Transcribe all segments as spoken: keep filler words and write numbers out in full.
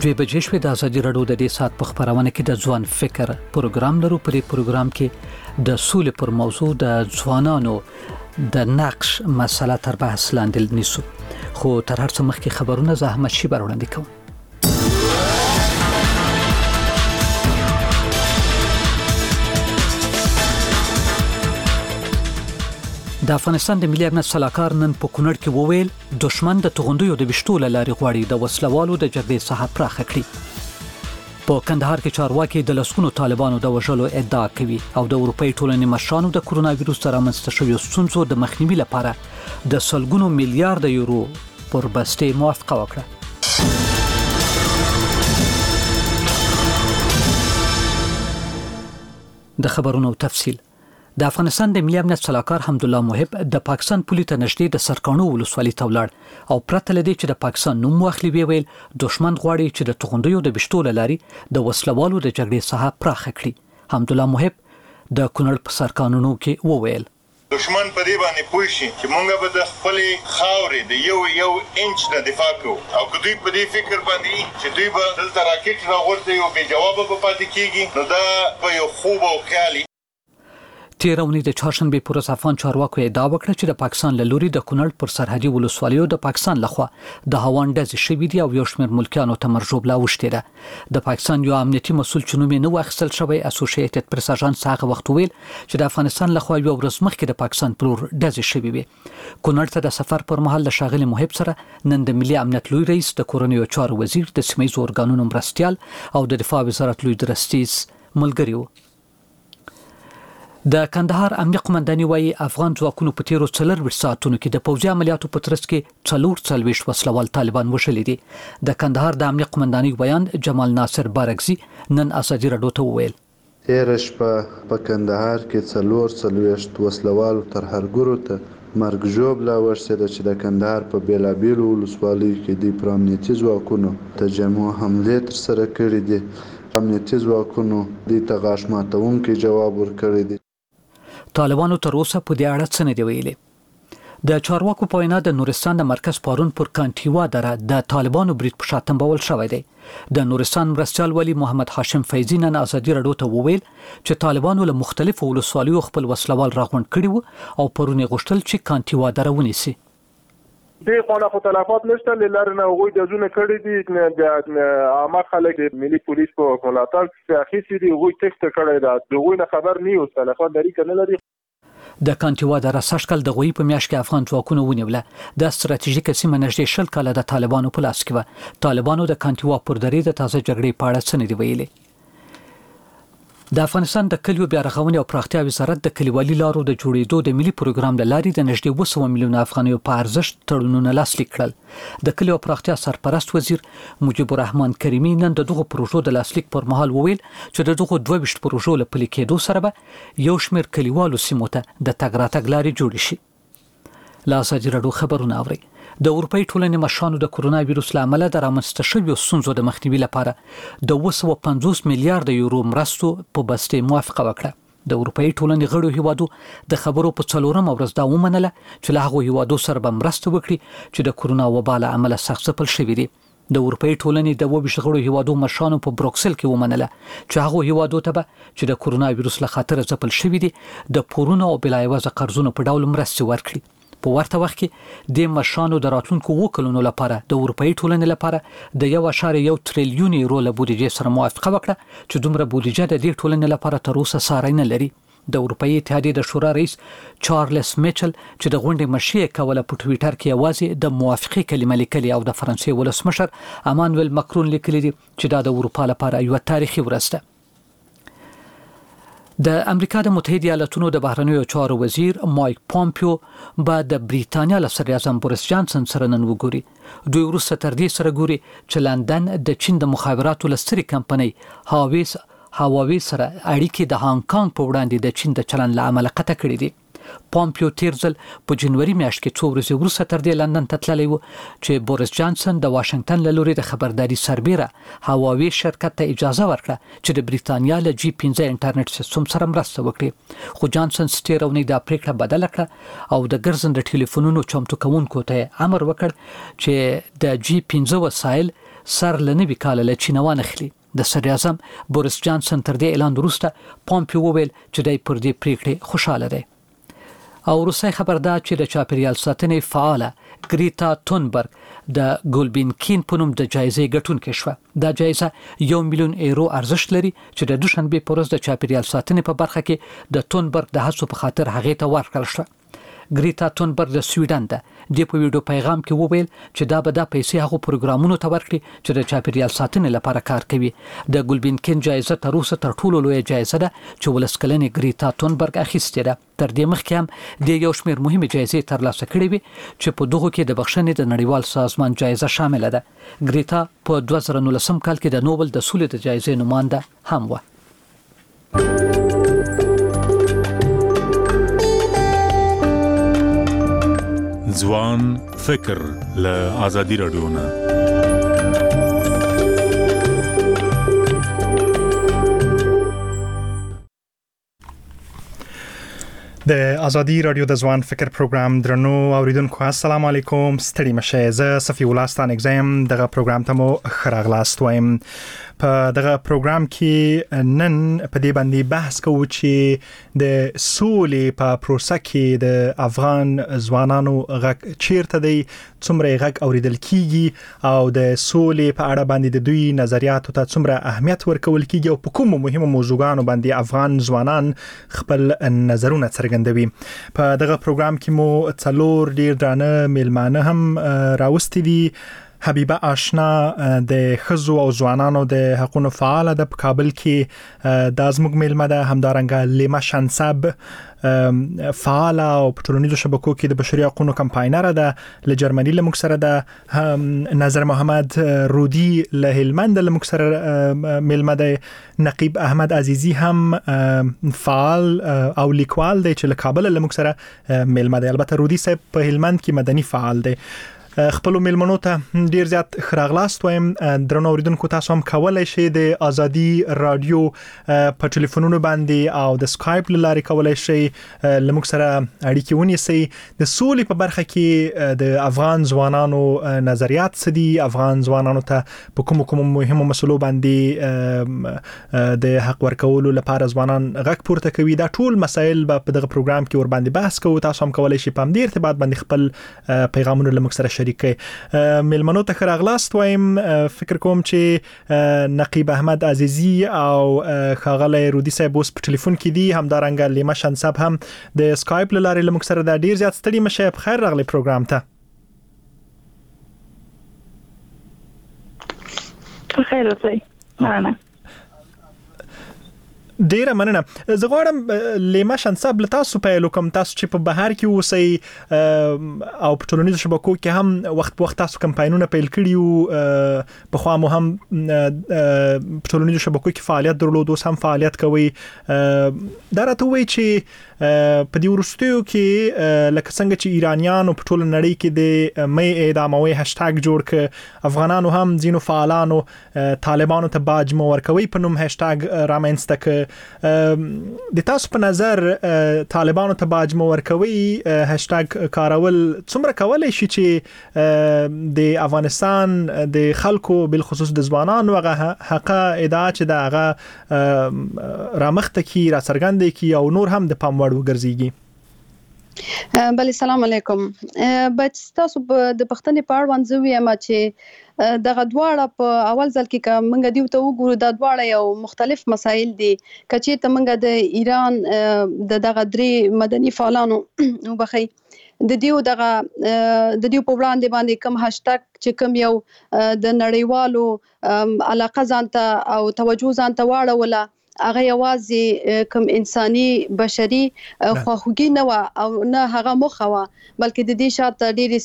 دوی بجې شوې د ازادي راډیو د دې سات په خبرونه کې د ځوان فکر پروګرام لرو. په دې پروګرام کې د سولې پر موضوع د ځوانانو د نقش مسله تر بحث لاندې نیسو. خو تر هر څه مخکې خبرونه زه احمد شي وړاندې کوم. د افغانستان د ملي امنیت سلاکار نن په کونړ کې وویل دښمن د توغندیو د وشتو لارې غواړي د وسلوالو د جګړې ساحه پراخه کړي. په کندهار کې چارواکي د لسګونو طالبانو د وژلو ادعا کوي او د اروپאי ټولنې مشرانو د کرونا وایروس سره رامنځته شویو ستونزو د مخنیوي لپاره د سلګونو میلیارډ یورو پر بستې موافقه وکړه. د خبرونو تفصیل. د افغانستان د ملي امنیت سلاکار حمدالله محب د پاکستان پولی ته نږدې د سرکانو ولسوالۍ ته ولاړ او پرته لدی چې د پاکستان نوم واخلي ویل دښمن غواړي چې د توغندیو د وشتو لارې د وسلوالو د جګړې ساحه پراخه کړي. حمدالله محب د کونړ په سرکانونو کې وویل دښمن په دې باندې پوه شي چې مونږ به د خپل خاورې د یو یو انچ نه دفاع کوو او که دوی په دې فکر باندې چې دوی به دلته راکټ راغورځي او بې جوابه به پاتې کیږي نو دا په یو خوب او خیالي. تیر اونۍ د چهارشنبه پر ورځ افغان چارواکو ادعا وکړه چې د پاکستان له لوري د کونړ پر سرحدي ولسوالیو د پاکستان لخوا د هوان ډزې شوې دي او یو شمېر ملکیانو ته مرجوبله اوښتې ده. د پاکستان یو امنیتي مسؤل چې نوم یې نه واخیستل شوی اسوسییټډ پریس اژانس هغه وخت ویل چې د افغانستان لخوا یو ورځ مخکې د پاکستان پر لور ډزې شوې وي. کونړ ته د سفر پر مهال د ښاغلي محب سره نن د ملي امنیت لوی رئیس د کورنیو چارو وزیر د سیمه‌ییزو ارګانونو مرستیال او د دفاع وزارت لوی درستیز ملګري وو. د کندهار امنیه قومنداني وايي افغان ځواکونو په تیرو څلورویشت ساعتونو کې د پوځي عملیاتو په ترڅ کې څلور څلوېښت وسلوال طالبان وژلي دي. د کندهار د امنیه قومنداني ویان جمال ناصر بارګزي نن ازادي راډیو ته وویل تیره شپه په کندهار کې څلور څلوېښت وسلوالو ترهګرو ته مرګ ژوبله ورسېده چې د کندهار په بېلابېلو ولسوالیو کې دوی پر امنیتي ځواکونو تجمع حملې ترسره کړي دي. امنیتي ځواکونو دوی ته غاښ ماتونکی جواب ورکړی دی. طالبانو تر اوسه په دې اړه څه نه دی ویلي. د چارواکو په وینا د نورستان د مرکز پارون پر کانټیوا دره د طالبانو برید په شاتم بول شوی دی. د نورستان مرستیال ولی محمد هاشم فیضی نن ازادي راډیو ته وویل چې طالبانو له مختلفو ولسوالیو خپل وسلوال راغونډ کړي وو او پرون یې غوښتل چې کانټیوا دره ونیسي. دې خونه خو تلفات نشته لاره نه غوي د زونه کړی دي د عامه خلک ملي پولیس په ملاتړ کې اخیستي دي غوي تخت کړی دا د غوي نه خبر نه یو تلفات لري کنه لري. د کانټیوا دره سشکل د غوي په میاشت کې افغان ځواکونو ونیوله. د ستراتیژیکه سیمه نږدې شل کاله د طالبانو په لاس کې و. طالبانو د کانټیوا پر درې د تازه جګړې په اړه څه نه دی ویلي. د افغانستان د کلیو بیا رغونې او پراختیا وزارت د کلیوالي لارو د جوړېدو د ملي پروګرام له لارې د نږدې اوه سوه میلیونه افغانیو په ارزښت تړونونه لاسلیک کړل. د کلیو پراختیا سرپرست وزیر مجيب الرحمن کریمي نن د دغو پروژو د لاسلیک پر مهال وویل چې د دغو دوه ویشت پروژو له پلي کېدو سره به یو شمېر کلیوالو سیمو ته د تګ راتګ لارې جوړې شي. له ازادي راډیو خبرونه اورئ. د اروپאי ټولنې مشرانو د کرونا وایروس له امله د رامنځته شویو ستونزو د مخنیوي لپاره د اوه سوه پنځوس میلیارډ یورو مرستو په بستې موافقه وکړه. د اروپאי ټولنې غړو هیوادو د خبرو په څلورم ورځ دا ومنله چې له هغو هیوادو سره به مرسته وکړي چې د کرونا وبا له امله سخت ځپل شوي دي. د اروپאי ټولنې د اوه ویشت غړو هیوادو مشرانو په بروکسل کې ومنله چې هغو هیوادو ته به چې د کرونا وایروس له خطره ځپل شوي دي د پورونو او بلایوازه قرضونو په ډول مرستې ورکړي. په ورته وخت کې د مشرانو د راتلونکو اووه کلونو لپاره د اروپאי ټولنې لپاره د یو اعشاریه یو تریلیون یورو له بودیجې سره موافقه وکړه چې دومره بودیجه د دې ټولنې لپاره تر اوسه ساری نه لري. د اروپאי اتحادیې د شورا رئیس چارلز میچل چې د غونډې مشري کوله په ټویټر کې یوازې د موافقې کلمه لیکلې او د فرانسې ولسمشر امانویل ماکرون لیکلي دي چې دا د اروپا لپاره یو تاریخي ورځ ده. د امریکا د متحده ایالاتونو د بهرنیو چارو وزیر مایک پامپیو به د بریتانیا له صدر اعظم بوریس جانسن سره نن وګوري. دوی وروسته تر دې سره ګوري چې لندن د چین د مخابراتو له سترې کمپنۍ هاویس هاواوی سره اړیکې د هانګ کانګ په وړاندې د چین د چلن له امله قطع کړې دي. پامپیو تیر ځل په جنوري میاشت کې څو ورځې وروسته تر دې لندن ته تللی و چې بوریس جانسن د واشنگټن له لوري د خبرداري سربیره هواوی شرکت ته اجازه ورکړه چې د بریتانیا له جی پنځه انټرنیټ سیستم سره مرسته وکړي خو جانسن ستیرونی دا پریکړه بدله کړه او د ګرځنده ټلیفونونو چمتو کوونکو ته امر وکړ چې د جی پنځه وسایل سر لنوي کال له چینوان اخلي د صدر اعظم بوریس جانسن تر دې اعلان وروسته پامپیو وویل چې دای پر دې پریکړه خوشاله دی او روسي خبردار چې د چاپیریال ساتنې فعاله ګریتا تونبرګ د ګولبینکین په نوم د جایزې ګټونکې شوه دا جایزه یو میلیون یورو ارزښت لري چې د دوشنبه په ورځ د چاپیریال ساتنې په برخه کې د تونبرګ د هڅو په خاطر هغه ته ورکړل شو ګریتا تونبرګ د سویډن ده د په ویډیو پیغام کې وویل چې دا به د پیسې هغه پروګرامونو ته ورکړي چې د چاپیریال ساتنې لپاره کار کوي د ګولبینکین جایزه تر اوسه تر ټولو لوی جایزه ده چې ولسکلنې ګریتا تونبرګ اخیستې ده تر دې مخکې هم د یو شمېر مهمه جایزې ترلاسه کړې وي چې په دغه کې د بخښنې د نړیوال سازمان جایزه شامل ده ګریتا په دوه زره نولسم کال کې د نوبل د سولې د جایزې نوماینده هم و ځوان فکر له آزادي رادیو نه د آزادي رادیو د ځوان فکر پروګرام درنو اوریدونکو السلام علیکم ستړي مشه زه صفی الله ستان اگزام دغه پروګرام ته مو خراغلاست وایم په دغه پروګرام کې نن په دې باندې بحث کوو چې د سولې په پروسه کې د افغان ځوانانو غږ چیرته دی څومره غږ اوریدل کیږي او د سولې په اړه باندې د دوی نظریاتو ته څومره اهمیت ورکول کیږي او په کومو مهمو موضوعاتو باندې افغان ځوانان خپل نظرونه څرګندوي په دغه پروګرام کې مو څلور ډیر درانه میلمانه هم راوستي دي حبیبه آشنا د خزو او ځوانانو د حقوقو فعال د کابل کې د ازموږ میلمه ده همدارنګه لیما شانصب فعال او په ټولنیزو شبکو کې د بشري حقوقو کمپاینر ده له جرمني له موږ سره ده نظر محمد رودی له هلمند له موږ سره میلمه ده نقیب احمد عزیزی هم فعال او لیکوال دی چې له کابل له موږ سره میلمه ده البته رودی صاحب په هلمند کې مدني فعال دی خپل میلمنو ته ډیر زیات خراغلاست وایم درنو اوریدونکو تاسو هم کولای شئ د آزادي رادیو په ټلیفونونو باندې او د سکایپ لاري کولای شئ لموږ سره اړیکه ونیسئ د سولې په برخه کې د افغان ځوانانو نظریات څه دي افغان ځوانانو ته په کوم کوم مهمو مسلو باندې د حق ورکولو لپاره ځوانان غږ پورته کوي دا ټول مسایل په دغه پروګرام کې ور باندې بحث کوو تاسو هم کولای شئ په دې ارتباط باندې خپل پیغامونه لموږ سره میلمنو ته خراغلاست وایم فکر کوم چې نقیب احمد عزیزی او خاغله رودی صاحب اوس په ټلیفون کې دي همدارنګه لیما شانصب هم د سکایپ لاري لموږ سره د ډیر زیات ستړي مشه په خیر راغلی پروګرام ته په خیر اوسئ مننه ډیره مننه زه غواړم لیما شانصب له تاسو پیل وکم تاسو چې په بهر کې اوسئ او په ټولنیزو شبکو کې هم وخت په وخت تاسو کمپاینونه پیل کړي په خوا مو هم په ټولنیزو شبکو کې فعالیت درلود اوس هم فعالیت کوي دا راته وایي چې په دې ورستیو کې لکه څنګه چې ایرانیانو په ټول نړۍ کې د مې اعداموي هاشټاګ جوړ ک افغانانو هم ځینو فعالانو طالبانو ته باج مو ورکوي په نوم هاشټاګ رامنځته ک د تاسو په نظر طالبانو ته باج مو ورکوي هاشټاګ کارول څومره کولای شي چې د افغانستان د خلکو بل خصوص د ځوانانو هغه حق ادعا چې دا هغه رامخته کی را څرګندې کی او نور هم د پام وړ وګرځيږي بله سلام علیکم بچ تاسو د پښتنې په اړه وانځوي ما چې دغه دواړه په اول ځل کې کوم موږ دیو ته وګورو د دواړه یو مختلف مسایل دي کچې ته موږ د ایران د دغه درې مدني فعالانو وبخي د دیو دغه د دیو په وړاندې باندې کوم هاشټاګ چې کوم یو د نړیوالو علاقه ځانته او توجه ځانته واړوله هغه یوازې کوم انساني بشري خواخوږي نه و او نه هغه موخه و بلکې د دې شاته ډېری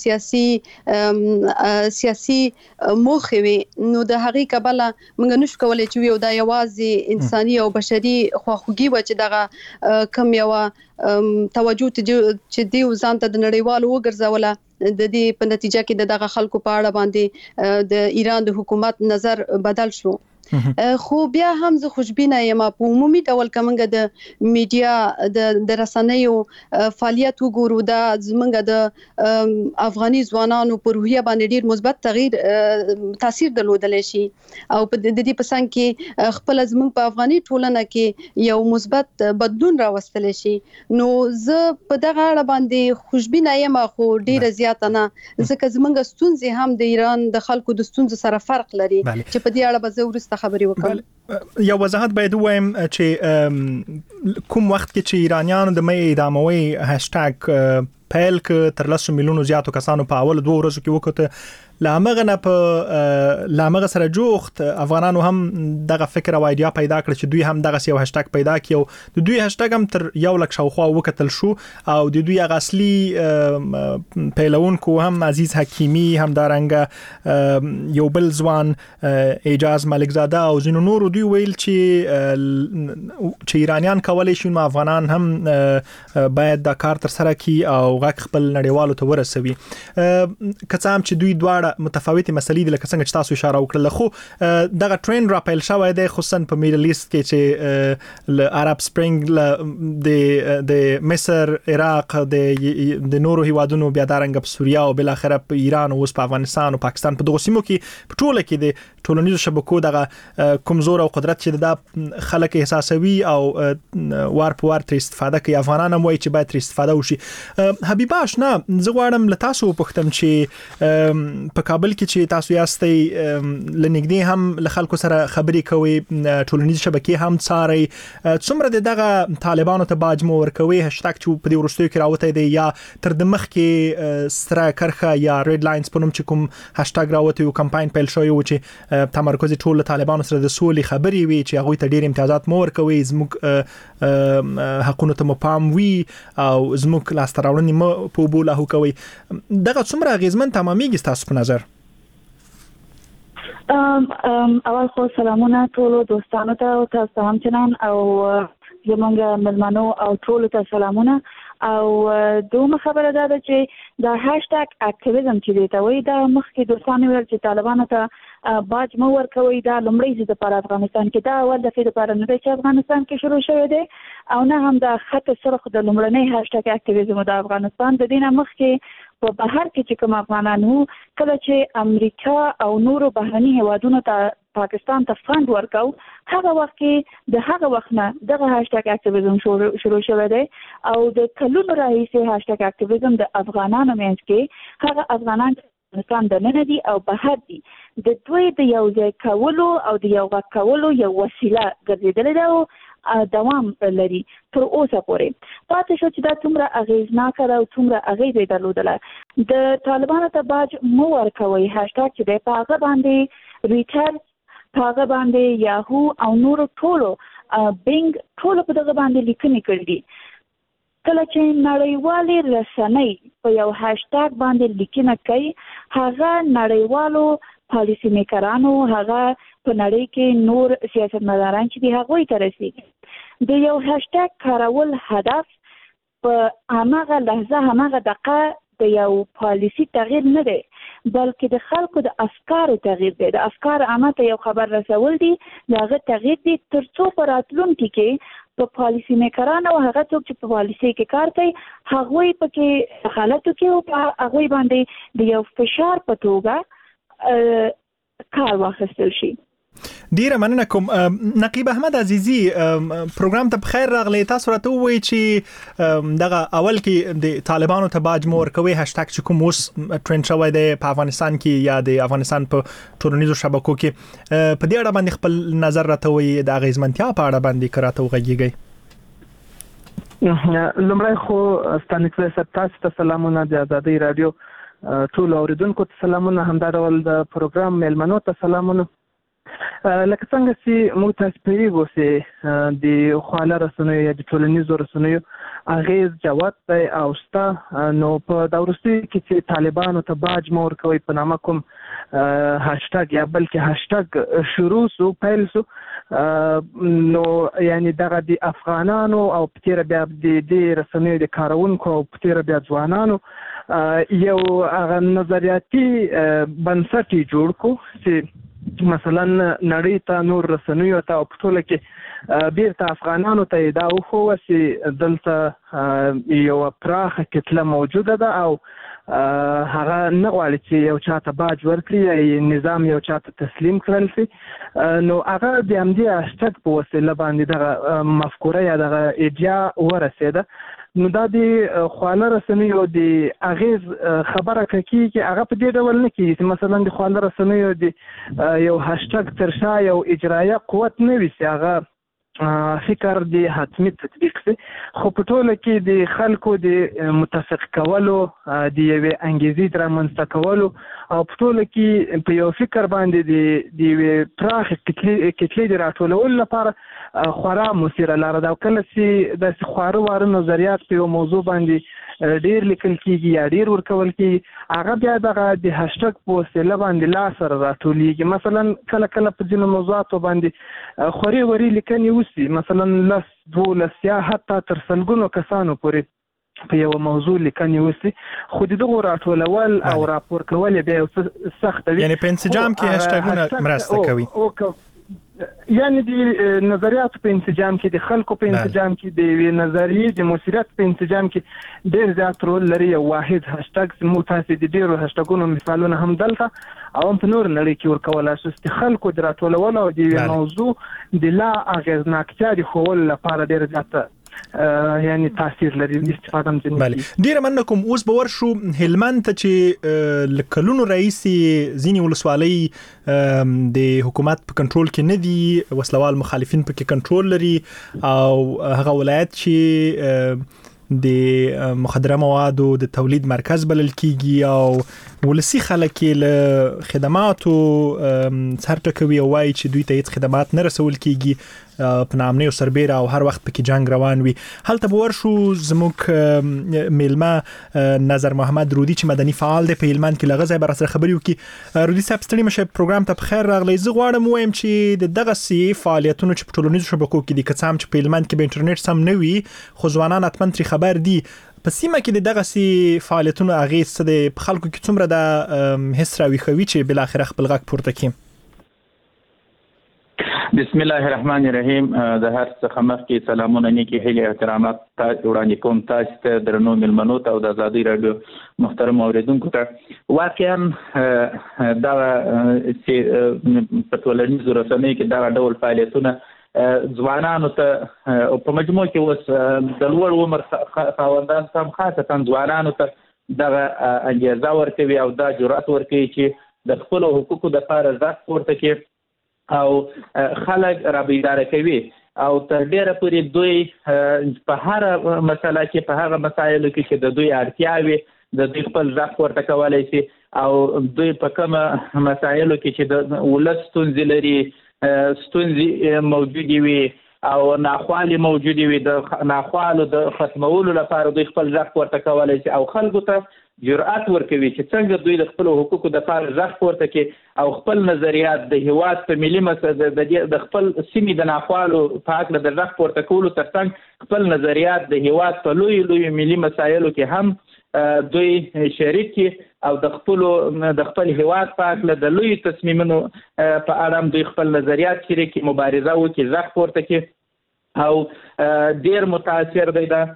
سیاسي سیاسي موخه وي نو د هغې کبله موږ نشو کولای چې یو دا یوازې انساني او بشري خواخوږي و چې دغه کم یو توجه چې دی ځان ته د نړیوالو وګرځوله د دې په نتیجه کې د دغه خلکو په اړه باندې د ایران د حکومت نظر بدل شو خو بیا هم زه خوشبینه یم په عمومي ډول کومګه د میډیا د رسنیو فعالیت وګورو دا زمونږ د افغاني ځوانانو پر روحیه باندې ډیر مثبت تغییر تاثیر درلودلی شي او په د دې په څنګ کې خپل زمونږ په افغاني ټولنه کې یو مثبت بدلون راوستلی شي نو زه په دغه اړه باندې خوشبینه یم خو ډیره زیاته نه ځکه زمونږ ستونزې هم د ایران د خلکو د ستونزو سره فرق لري چې په دې اړه به زه وروسته خبرې وکړم یو وضاحت باید وایم چې کوم وخت کې چې ایرانیانو د مې اداموي هاشټاګ پیل ک تر لسو میلیونو زیاتو کسانو په اول دوه ورځو کې وکړه لامغه نه په لامغه سره جوخت افغانانو هم دغه فکر او ایډیا پیدا کړ چې دوی هم دغه یو هاشټاګ پیدا کړي د دوی هاشټاګ هم تر یو لک شاوخوا وکتل شو او د دوی اصلي پیلونکو هم عزیز حکیمی هم دارنګ یو بل ځوان اعجاز ملکزاده او زینو نور دوی ویل چې چې ایرانیان کولای شي نو افغانان هم باید دا کار تر سره کړي او غږ خپل نړیوالو ته ورسوي کڅام چې دوی دواړه متفاوتې مسلې دي لکه څنګه چې تاسو اشاره وکړه خو دغه ټرند را پیل شوی دی خصوصا په میډل ایست کې چې ل عرب سپرینګ د د مصر عراق د د نورو هیوادونو بیا دارنګ په سوریه او بل اخر په ایران او په افغانستان او پاکستان په دغه سیمو کې په ټوله کې د ټولنیزو شبکو دغه کمزور او قدرت چې د خلک احساسوي او وار په وار تر استفاده کوي افغانان هم وایي چې باید تر استفاده وشي حبیبه آشنا زه غواړم له تاسو وپوښتم چې په کابل کې چې تاسو یاستئ لنګدې هم له خلکو سره خبرې کوي ټولنیز شبکې هم څاري څومره دغه طالبانو ته باج مو ورکوي هاشټاګ چې په دې ورستیو کې راوته دی یا تر د مخ کې ستره کرخه یا ریډ لاینز په نوم چې کوم هاشټاګ راوته یو کمپاین پیل شوی و چې تمرکز ټول طالبانو سره د سولې خبرې وي چې هغه ته ډیر امتیازات مو ورکوي زموږ حقونو ته مپام وي او زموږ لاستراوړنې مو په بوله هو کوي دغه څومره غیزمن تمامېږي تاسو په نظر ام ام اول خو سلامونه ټول دوستانو ته او تاسو هم چنان او زمونږ ملمنو او ټول ته سلامونه او دومره خبره ده چې دا هاشټاګ اکټیویزم چې دی ته وایي دا مخکې دوستانو ویل چې طالبانو ته باج مو ورکوي دا لومړی ځل په افغانستان کې دا اول دفعه لپاره نه دی چې افغانستان کې شروع شوی دی او نه هم دا خط سرخ د لومړنۍ هاشټاګ اکټیویزم د افغانستان د دینه مخکې په بهر کې چې کوم افغانانو کله چې امریکا او نورو بهرني هیوادونو ته پاکستان ته فند ورکاو هغه وخت کې د هغه وخت نه دغه هاشټاګ اکټیویزم شروع شوی دی او د کلونو راهیسې هاشټاګ اکټیویزم د افغانانو منځ کې هغه افغانان افغانستان د نن دي او بهر دي د دوی د یو ځای کولو او د یو غږ کولو یو وسیله ګرځېدلې ده او دوام لري تر اوسه پورې پاتې شو چې دا څومره اغیزناکه ده او څومره اغیز یې درلودله د طالبانو ته باج مو ورکوي هاشټاګ چې دی په هغه باندې ریټر په هغه باندې یاهو او نورو ټولو بینګ ټولو په دغه باندې لیکنې کړي دي کله چې نړیوالې رسنۍ په یو هاشټاګ باندې لیکنه کوي هغه نړیوالو پالیسی میکرانو هغه په نړۍ کې نور سیاستمداران چې دی هغوی ته رسیږي د یو هاشټاګ کارول هدف په هغه لحظه هغه دقیقه د یو پالیسی تغییر نه دی بلکې د خلکو د افکارو تغییر دی د افکار عامه ته یو خبر رسول دي دغه تغییر دی ترڅو په راتلونکي کې په پالیسی میکرانو هغه څوک چې په پالیسی کې کار کوي هغوی پکې حالتو کې او په هغوی باندې د یو فشار په توګه کار واخیستل شي ډیره مننه کوم نقیب احمد عزیزی پروګرام ته بخیر راغلی تاسو راته وایي چې دغه اول کې د طالبانو ته باج مو ورکوي هاشټاګ چې کوم اوس ټرند شوی دی په افغانستان کې یا د افغانستان په ټولنیزو شبکو کې په دې اړه باندې خپل نظر راته وایي د اغیزمنتیا په اړه باندې کراته وغږیږي لمړی خو ستانکله سره تاسو ته سلامونه د آزادۍ رادیو ټول اوریدونکو ته سلامونه همدا ډول د پروګرام ملمنو ته سلامونه لکه څنګه چې موږ تاسو پوهیږو چې د خواله رسنیو یا د ټولنیزو رسنیو اغیز جوت دی او شته، نو په دا وروستي کې چې طالبانو ته باج مه ورکوئ په نامه کوم هاشټاګ یا بلکې هاشټاګ شروع سو پیل سو، نو یعنی دغه د افغانانو او په تېره بیا د دې رسنیو د کارونکو او په تېره بیا ځوانانو یو هغه نظریاتي بنسټ یې جوړ کړو چې مثلا نړۍ ته نور رسنیو ته او په ټوله کې بیرته افغانانو ته دا وښوه چې دلته یوه پراخه کتله موجوده ده او هغه نه غواړي چې یو چاته باج ورکړي یا نظام یو چاته تسلیم کړل شي، نو هغه د همدې هاشټاګ په وسیله باندې دغه مفکوره یا دغه ایډیا ورسېده. نو دا د خواله رسنیو د اغیز خبره کېږي، هغه په دې ډول نه کېږي چې مثلا د خواله رسنیو د یو هاشټاګ تر شا یو اجرایه قوت نه وي چې هغه فکر د حتمی تطبیق شي، خو په ټوله کې د خلکو د متفق کولو د یوې انګیزې د رامنځته کولو او په ټوله کې په یو فکر باندې د یوې پراخې کتلې د راټولولو لپاره خورا مثیره لاره ده. او کله چې داسې خواره واره نظریات په یو موضوع باندې ډیر لیکل کېږي یا ډیر ورکول کېږي، هغه بیا دغه د هاشټاګ په وسیله باندې لا سره راټولیږي. مثلا کله کله په ځینو موضوعاتو باندې خوري وري لیکنې وسي، مثلا لس دولس یا حتی تر سلګونو کسانو پورې په یو موضوع لیکنې وسي، خو د دغو راټولول او راپور کول بیا یو څه سخته وي. یعنی په انسجام کې هاشټاګونه مرسته کوي، یعنی د نظریاتو په انسجام کې، د خلکو په انسجام کې، د نظریې د مؤثریت په انسجام کې ډېر زیات رول لري. یو واحد هاشټاګ مو تاسې د ډېرو هاشټاګونو مثالونه هم دلته او هم په نور نړۍ کې ورکولی شو چې خلکو د راټولولو او د موضوع د لا اغېزناکتیا د ښوولو لپاره ډېر زیاته یعنی تاثیر لري استفاده هم ځینې. بله، ډیره مننه کوم. اوس به ورشو هلمند ته چې له کلونو راهیسې ځینې ولسوالۍ د حکومت په کنټرول کې نه دي، وسلوال مخالفین پکې کنټرول لري، او هغه ولایت چې د مخدره موادو د تولید مرکز بلل کیږي او ولسی خلک له خدماتو سر ټکوي او وایي چې دوی ته هیڅ خدمات نه رسول کیږي، په نامنۍ او سربیره او هر وخت پکې جنگ روان وي. هلته به ورشو زموږ میلمه نظر محمد رودي چې مدني فعال دی په هلمند کې، له هغه ځایه به راسره خبرې وکړي. رودي صاحب ستړي مه شئ، پروګرام ته په خیر راغلی. زه غواړم ووایم چې د دغسې فعالیتونو چې په ټولنیزو شبکو کې دي، که څه هم چې په هلمند کې به انټرنیټ سم نه وي، خو ځوانان حتما ترې خبر دي، په سیمه کې د دغسې فعالیتونو اغېز څه دی؟ په خلکو کې څومره دا حس راویښوي چې بالاخره خپل غږ پورته کړي؟ بسم الله الرحمن الرحیم. د هر څه مخکې سلامونه، نیکې هیلې، احترامات وړاندې کوم تاسو ته، درنو مېلمنو ته او د ازادۍ راډیو محترم اوریدونکو ته. واقعا دا چې په ټولنیزو رسنیو کې دغه ډول فعالیتونه ځوانانو ته او په مجموع کې اوس د لوړ عمر خاوندان هم خاصتا ځوانانو ته دغه انګېزه ورکوي او دا جرأت ورکوي چې د خپلو حقوقو دپاره غږ پورته کړي او خلک را بیداره کوي او تر ډیره پورې دوی په هره مسله کې، په هغه مسایلو کې چې د دوی اړتیا وي، د دوی خپل غږ پورته کولی شي، او دوی په کومه مسایلو کې چې د ولس ستونزې لري، ستونزې موجودې وي او ناخوالې موجودې وي، د ناخوالو د ختمولو لپاره دوی خپل غږ پورته کولی شي او خلکو ته جرأت ورکوي چې څنګه دوی د خپلو حقوقو دپاره غږ پورته کړي او خپل نظریات د هېواد په ملي مسله د خپل سیمې د ناخوالو په هکله د غږ پورته کولو تر څنګ خپل نظریات د هېواد په لویو لویو ملي مسایلو کې هم دوی شریک کړي او د خپلو د خپل هېواد په هکله د لویو تصمیمونو په اړه هم دوی خپل نظریات شریک کړي، مبارزه وکړي، غږ پورته کړي او ډېر متاثر دی دا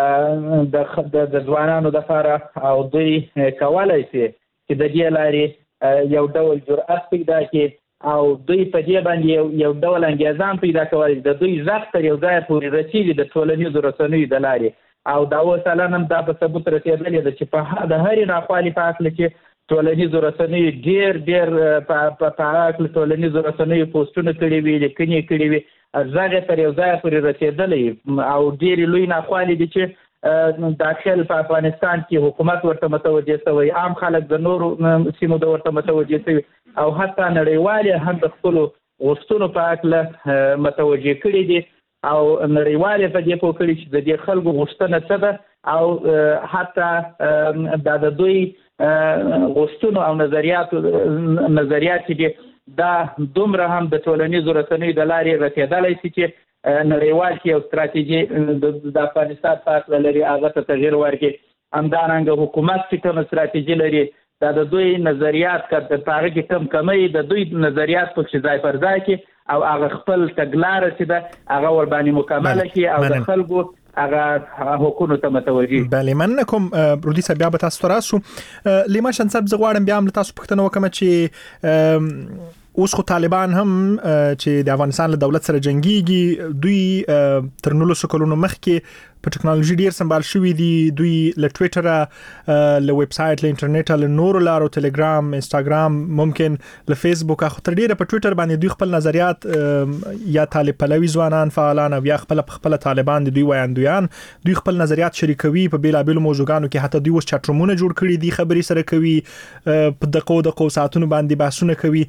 د ځوانانو دپاره او دوی کولی شي چې د دې لارې یو ډول جرأت پیدا کړي او دوی په دې باندې یو ډول انګېزه هم پیدا کولی د دوی غږ تر یو ځایه پورې رسېږي د ټولنیزو رسنیو د لارې. او دا اوس الان هم دا په ثبوت رسېدلې ده چې په د هرې ناخوالې په هکله چې ټولنیزو رسنیو ډېر ډېر په هکله ټولنیزو رسنیو پوسټونه کړي وي، لیکنې کړي وي، غږ یې تر یو ځایه پورې رسېدلی او ډېرې لوی ناخوالې دي چې داخل په افغانستان کې حکومت ورته متوجه شوی، عام خلک د نورو سیمو د ورته متوجه شوي او حتی نړیوال هم د خپلو غوښتنو په اړه متوجه کړي دي او نړیوال په دې پوه کړي چې د دې خلکو غوښتنه څه ده او حتی د دوی غوښتنو او نظریات نظریات دي دا دومره هم د ټولنیزو رسنیو د لارې رسېدلی شي چې نړیوال کې یو ستراتیژي د افغانستان په اړه لري هغه ته تغیر ورکړي. همدارنګه حکومت چې کومه ستراتیژي لري دا د دوی نظریات که په هغه کې کم کمی د دوی نظریات پکې ځای پر ځای کړي او هغه خپل تګلاره چې ده هغه ورباندې مکمله کړي او د خلکو هغه حکومت ته متوجي. بله مننه کوم رودي صاحب بیا به تاسو ته راسو. لیما شان صاحب زه غواړم بیا هم تاسو پوښتنه وکړم چې اوس خو طالبان هم چې د افغانستان له دولت سره جنگيږي دوی تر نولسو کلونو مخکې په ټکنالوژي ډیر سمبال شوی دي. دوی له ټوئیټر له ویب سایټ له انټرنیټ له نورو لارو ټلګرام انستګرام ممکن له فیسبوک اخو تر ډیره په ټوئیټر باندې دوی خپل نظریات یا طالب پلوي ځوانان فعالان او یا خپل خپل طالبان دي دوی وایندویان دوی خپل نظریات شریکوي په بیلابل موضوعګانو کې حتی دوی اوس چټ رومونه جوړ کړي دي خبري سره کوي په دقو دقو ساعتونو باندې بحثونه کوي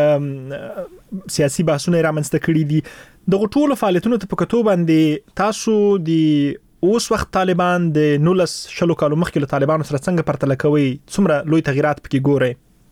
سیاسي بحثونه رامنځته کړي دي. دغه ټول فعالیتونو ته په کتو باندې تاسو دی اوس وخت طالبان د نولس شلو کالو مخکې له طالبانو سره څنګه پرتله کوي څومره لوی تغیرات پکې ګوري؟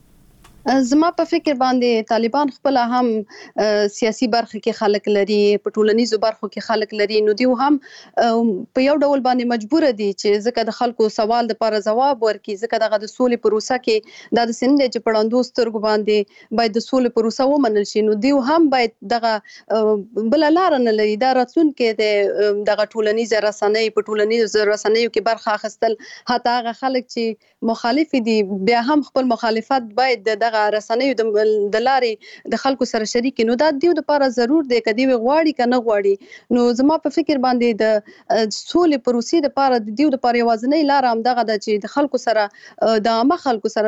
زما په فکر باندې طالبان خپل هم سیاسي برخه کې خلک لري په ټولنیزو برخو کې خلک لري نو دیو هم په یو ډول باندې مجبور دي چې ځکه د خلکو سوال د لپاره جواب ورکړي ځکه دغه د سولې پروسه کې د سند چې پړاندو سترګو باندې باید د سولې پروسه ومنل شي نو دیو هم باید دغه بل لار نه لري دا راتلون کې د دغه ټولنیزه رسنۍ په ټولنیزو رسنیو کې برخه اخیستل حتی هغه خلک چې مخالف دي بیا هم خپل مخالفت باید د رسنیو د لارې د خلکو سره شریک نو دا دیو د لپاره ضرور دی کدی غواړي کنه غواړي نو زما په فکر باندې د سولې پروسې د لپاره د دیو د لپاره یوازنۍ لار هم دغه د چې د خلکو سره د عامه خلکو سره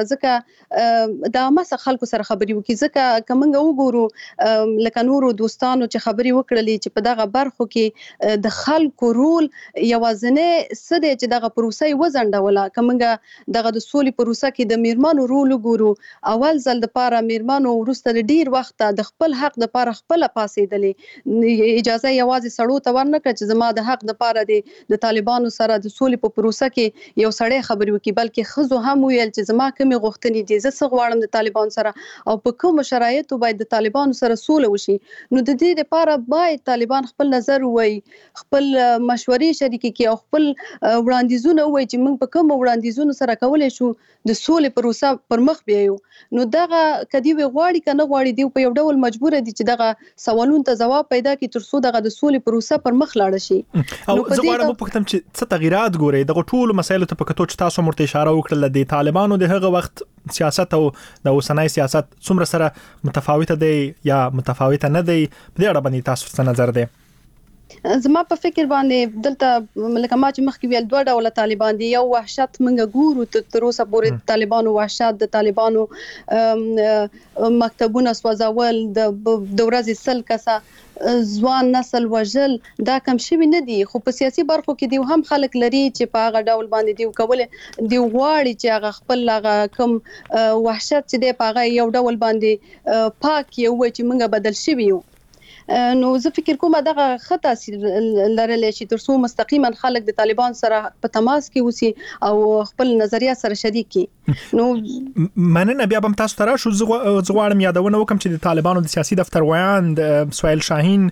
ځکه د عامه خلکو سره خبري وکړي ځکه کومنګ وګورو لکه نورو دوستانو چې خبري وکړلې چې په دغه برخو کې د خلکو رول یوازنۍ سده چې دغه پروسې وزندوله کومنګ دغه د سولې پروسه کې د میرمنو رول وګورو اول ځل د پاره میرمنو ورسته ډیر وخت د خپل حق د پاره خپل پاسېدلې اجازه یوازې سړو ته ورنکړه چې زما د حق د پاره د طالبانو سره د سولې په پروسه کې یو سړی خبري وکړي بلکې خزو هم ویل چې زما کومې غوښتنې دي زه څه غواړم د طالبانو سره او په کوم شرایطو باید د طالبانو سره سوله وشي نو د دې لپاره باید طالبان خپل نظر وایي خپل مشورې شریک کړي او خپل وړاندیزونه وایي چې موږ په کوم وړاندیزونو سره کولای شو د سولې پروسه پر مخ بیایو نو دغه کدی وی غواړي کنه غواړي دی په یو ډول مجبور دي چې دغه سوالونو ته جواب پیدا کړي ترڅو دغه د سولې پروسه پر مخ لاړ شي. نو زه غواړم په کوم چې څه تغیرات ګوري دغه ټول مسایلو ته په کتو چې تاسو مرته اشاره وکړل د طالبانو د هغه وخت سیاست او د اوسنۍ سیاست څومره سره متفاوته دی یا متفاوته نه دی په دې اړه باندې تاسو څه نظر دی؟ زما په فکر باندې دلته لکه ما چې مخکې ویل دوه ډول طالبان دي یو وحشت منګه ګورو تر اوسه پورې طالبانو وحشت د طالبانو مکتبونه سوځول د ورځې سل کسه ځوان نسل وژل دا کم شوی نه دي خو په سیاسي برخو کې دی هم خلک لري چې په هغه ډول باندې دی کول دی غواړي چې هغه خپل هغه کم وحشت چې دی په هغه یو ډول باندې پاک یو چې موږ بدل شوی یو نو زه فکر کوم دغه خطا لرلې چې ترڅو مستقیما خلک د طالبان سره په تماس کې وسی او خپل نظریه سره شریک کی نو مننه بیا هم تاسو ته شو زغوارم یادونه وکم چې د طالبانو د سیاسي دفتر ویاند سویل شاهین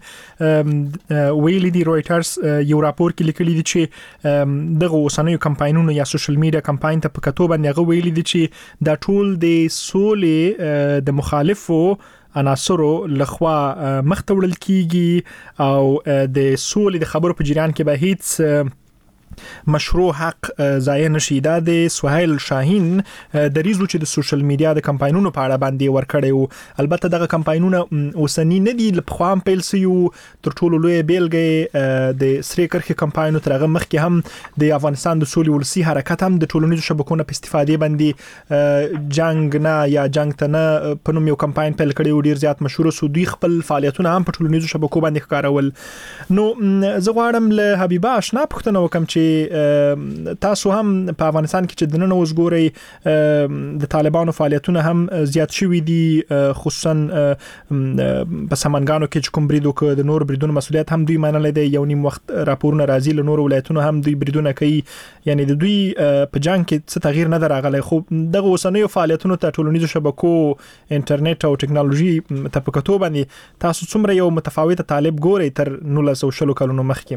ویلي دی رويټرز یو راپور کې لیکلي دي چې دغه اوسنیو کمپاینونو یا سوشل میډیا کمپاین ته په کتو باندې هغه ویلي دي چې دا ټول د سولې د مخالفو عناصرو لخوا مخته وړل کیږي او د سولې د خبرو په جریان کې به هیڅ مشروع حق ضایع نشي. دا د سهیل شاهین د ریزو چې د سوشل میډیا د کمپاینونو په اړه باندې ورکړی او البته دغه کمپاینونه اوسنی نه دي له خام پیل سيو تر ټولو لوی بیلګې د سری کرخي کمپاینو ترغه مخکې هم د افغانستان د سولې ولسی حرکت هم د ټولنیزو شبکونو په استفادې باندې جنگ نه یا جنگ ته نه په نوم یو کمپاین پیل کړی او ډیر زیات مشهور سو دوی خپل فعالیتونه هم په ټولنیزو شبکو باندې کارول. نو زه غواړم له حبیبه آشنا پوښتنه وکم چې تاسو هم په افغانستان کې چې د نن اوس ګوري د طالبانو فعالیتونه هم زیات شوي دي، خصوصا په سمنګانو کې چې کوم بریدو کې د نور بریدونو مسولیت هم دوی منلې دی. یو نیم وخت راپورونه راځي له نور ولایتونو هم دوی بریدونه کوي، یعنی د دوی په جنگ کې څه تغییر نه راغلی. خو دغه اوسنیو فعالیتونو ته ټولنیزو شبکو، انټرنیټ او ټکنالوژي ته په کتو باندې تاسو څومره یو متفاوته طالب ګوري تر نولس سوه شلو کلونو مخکې؟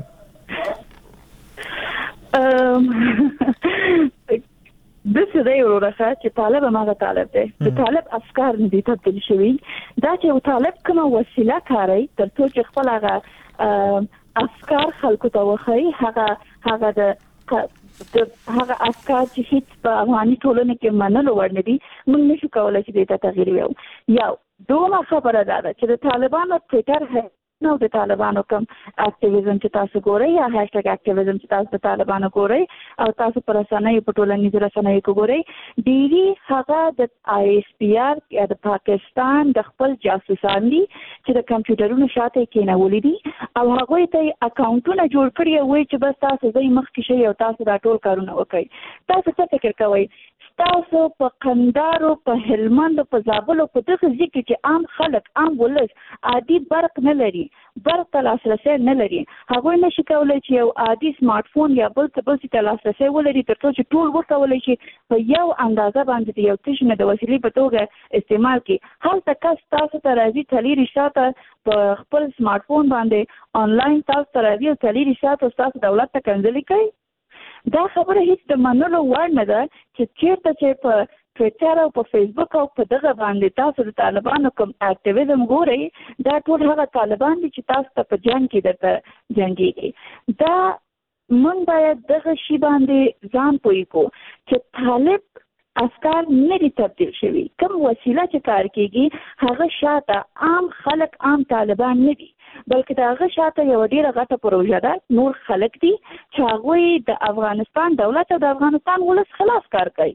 د څه دی ورته چې طالب هغه طالب دی، د طالب افکار نه دي تبدیل شوي. دا چې یو طالب کومه وسیله کاروي تر څو چې خپل هغه افکار خلکو ته وښایي، هغه هغه د هغه افکار چې هیڅ په افغاني ټولنه کې منلو وړ نه دي، موږ نشو کولی چې دې ته تغییر ویو. یو دومره خبره ده چې د طالبانو ټویټر نو د طالبانو کوم اکټیویزم چې تاسو ګورئ یا هاشټګ اکټیویزم چې تاسو د طالبانو ګورئ او تاسو پر رسنیو په ټولنیزو رسنیو کې ګورئ، ډیری هغه د آی ایس پی آر یا د پاکستان د خپل جاسوسان دي چې د کمپیوټرونو شاته کېنولي دي او هغوی ته اکاونټونه جوړ کړي وي چې بس تاسو ځای مخکې شئ او تاسو دا ټول کارونه وکړئ. تاسو څه فکر کوئ؟ تاسو په قندارو، په هلمند، په زابل او په دغه ځای کې چې عام خلک، عام ولس عادي برق نه لري، برق ته لاسرسی نه لري، هغوی نشي کولی چې یو عادي سمارټ فون یا بل څه بل څه ته لاسرسی ولري تر څو چې ټول وکولی شي په یو اندازه باندې د یو تشي نه د وسیلې په توګه استعمال کړي. هلته کس تاسو ته راځي څلېرویشت ساعته په خپل سمارټ فون باندې آنلاین تاسو ته راځي او څلېرویشت ساعته ستاسو دولت ته کنځلې کوي. دا خبره هیڅ د منلو وړ نه ده چې چیرته چې په ټویټر او په فیسبوک او په دغه باندې تاسو د طالبانو کوم اکټیویزم ګورئ، دا ټول هغه طالبان دي چې تاسو ته په جنګ کې درته جنګېږي. دا موږ باید دغه شي باندې ځان پوه کړو چې طالب افکار نه دي تبدیل شوي، کوم وسیله چې کار کېږي هغه شاته عام خلک، عام طالبان نه دي، بلکې د هغه شاته یو ډیره غټه پروژه ده، نور خلک دي چې هغوی د افغانستان دولت او د افغانستان ولس خلاف کار کوي.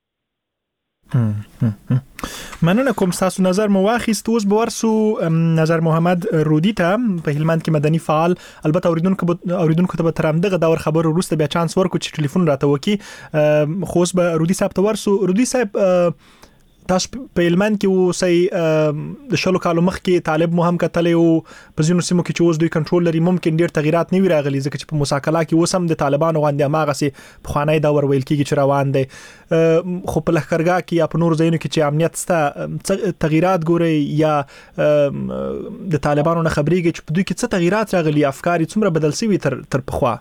مننه کوم. تاسو نظر مو واخیست. اوس به ورسو نظر محمد رودی ته په هلمند کې مدني فعال، البته اوریدونکو اوریدونکو ته به تر همدغه دور خبر وروسته بیا چانس ورکو چې ټلیفون راته وکي. خو اوس به رودی صاحب ته ورسو. رودی صاحب تاسو په هلمند کې اوسئ، د شلو کالو مخکې طالب مو هم کتلی او په ځینو سیمو کې چې اوس دوی کنټرول لري ممکن ډېر تغیرات نه وي راغلي، ځکه چې په موساکلا کې اوس هم د طالبانو غوندې هماغسې پخوانی دور ویل کېږي چې روان دی. خو په لښکرګاه کې یا په نورو ځایونو کې چې امنیت سته تغیرات ګورئ یا د طالبانو نه خبرېږئ چې په دوی کې څه تغیرات راغلي، افکار یې څومره بدل شوي تر تر پخوا؟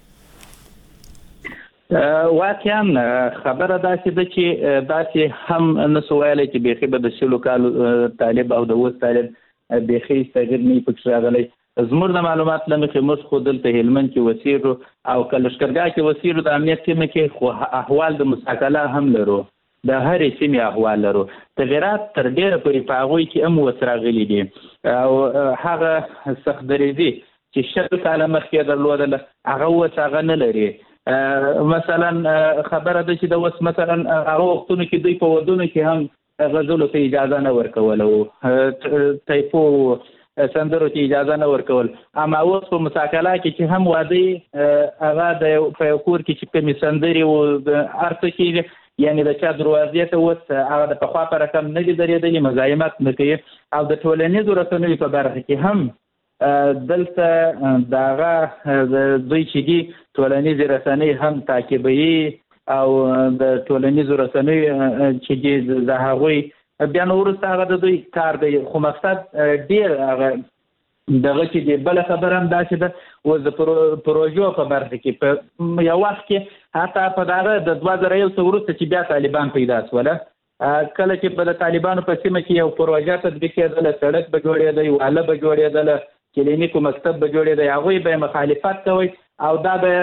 واقعا خبره داسې ده چې داسې هم نسو ویلی چې بیخي به د شلو کالو طالب او د اوس طالب بیخي تغیر نه پکې راغلی. زموږ د معلومات له مخې موږ خو دلته هلمند کې وسیرو او که لښکرګاه کې وسیرو د امنیت سیمه کې، خو احوال د مساکلا هم لرو، د هرې سیمې احوال لرو. تغیرات تر ډېره پورې په هغوی کې هم اوس راغلي دي او هغه سخت دریځي چې شل کاله مخکې درلودله هغه اوس هغه نه لري. مثلا خبره ده چې د اوس مثلا هغه وختونو کې دوی په ودونو کې هم غزلو ته اجازه نه ورکول او ټایپو سندرو ته اجازه نه ورکول، اما اوس په مساکلا کې چې هم واده هغه د په یو کور کې چې کومې سندرې او هر څه کېږي، یعنې د چا دروازې ته اوس هغه د پخوا په رقم نه دي درېدلي، مزاحمت نه کوي. او د ټولنیزو رسنیو په برخه کې هم دلته دغه دوی چې دي ټولنیزې رسنۍ هم تعقیبوي او د ټولنیزو رسنیو چې دي د هغوی بیا نو وروسته هغه د دوی کار دی. خو مقصد ډېر هغه دغه چې دی. بله خبره هم داسې ده اوس د پروژو په برخه کې په یو وخت کې حتی په دغه د دوه زره یو څه وروسته چې بیا طالبان پیدا شوله، کله چې په د طالبانو په سیمه کې یو پروژه تطبیق کېدله، سړک به جوړېده، واله به جوړېدله، کلینیک و مکتب به جوړېده، هغوی به مخالفت کوي او دا به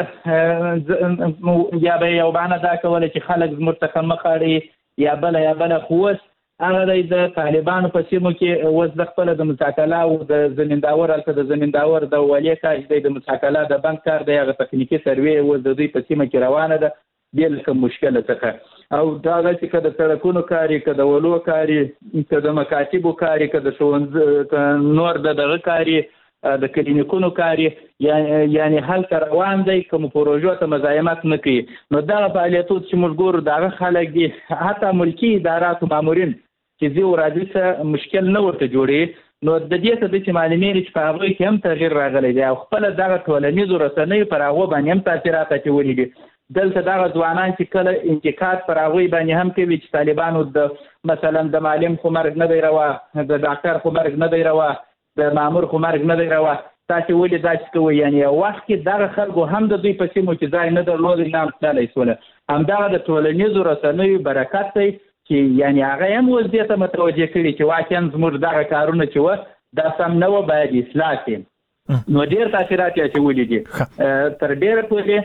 یا به یو بهانه دا کوله چې خلک زموږ څخه مخ اړوي یا بله یا بله. خو اوس هغه دی د طالبانو په سیمو کې اوس د خپله د مساکلا او د زمینداور هلته د زمینداور د ولې کاج دی، د مساکلا د بند کار دی، هغه تخنیکي سروې اوس د دوی په سیمه کې روانه ده بې له کوم مشکله څخه. او دا داسې که د سړکونو کار یې، که د ولو کار یې، که د مکاتبو کار یې، که د ښوونځي نور د دغه کار یې، د کلینیکونو کار یعنی هلته روان دی کوم پروژو ته مزاحمت نه کوي. نو دغه فعالیتونه چې موږ ګورو دغه خلک دي حتی ملکي ادارات او مامورین چې ځي او راځي څه مشکل نه ورته جوړوي. نو د دې څه د چې معلومېږي چې په هغوی کې هم تغییر راغلی دی او خپله دغه ټولنیزو رسنیو پر هغو باندې هم تاثیرات اچولي دي. دلته دغه ځوانان چې کله انتقاد پر هغوی باندې هم کوي چې طالبانو د مثلا د معلم خو مرګ نه دی روا، د ډاکټر خو مرګ نه دی روا، د مامور خو مرګ نه دی روا، تاسې ولې داسې کوئ؟ یعنې یو وخت کې دغه خلکو هم د دوی په سیمو کې ځای نه درلود نه هم تللی سوله. همدغه د ټولنیزو رسنیو برکت دی چې یعنی هغه هم اوس دې ته متوجه کړي چې واقعا زموږ دغه کارونه چې وه دا سم نه وه، باید اصلاح شي. نو ډېر تاثیرات یې اچولي دي. تر ډېره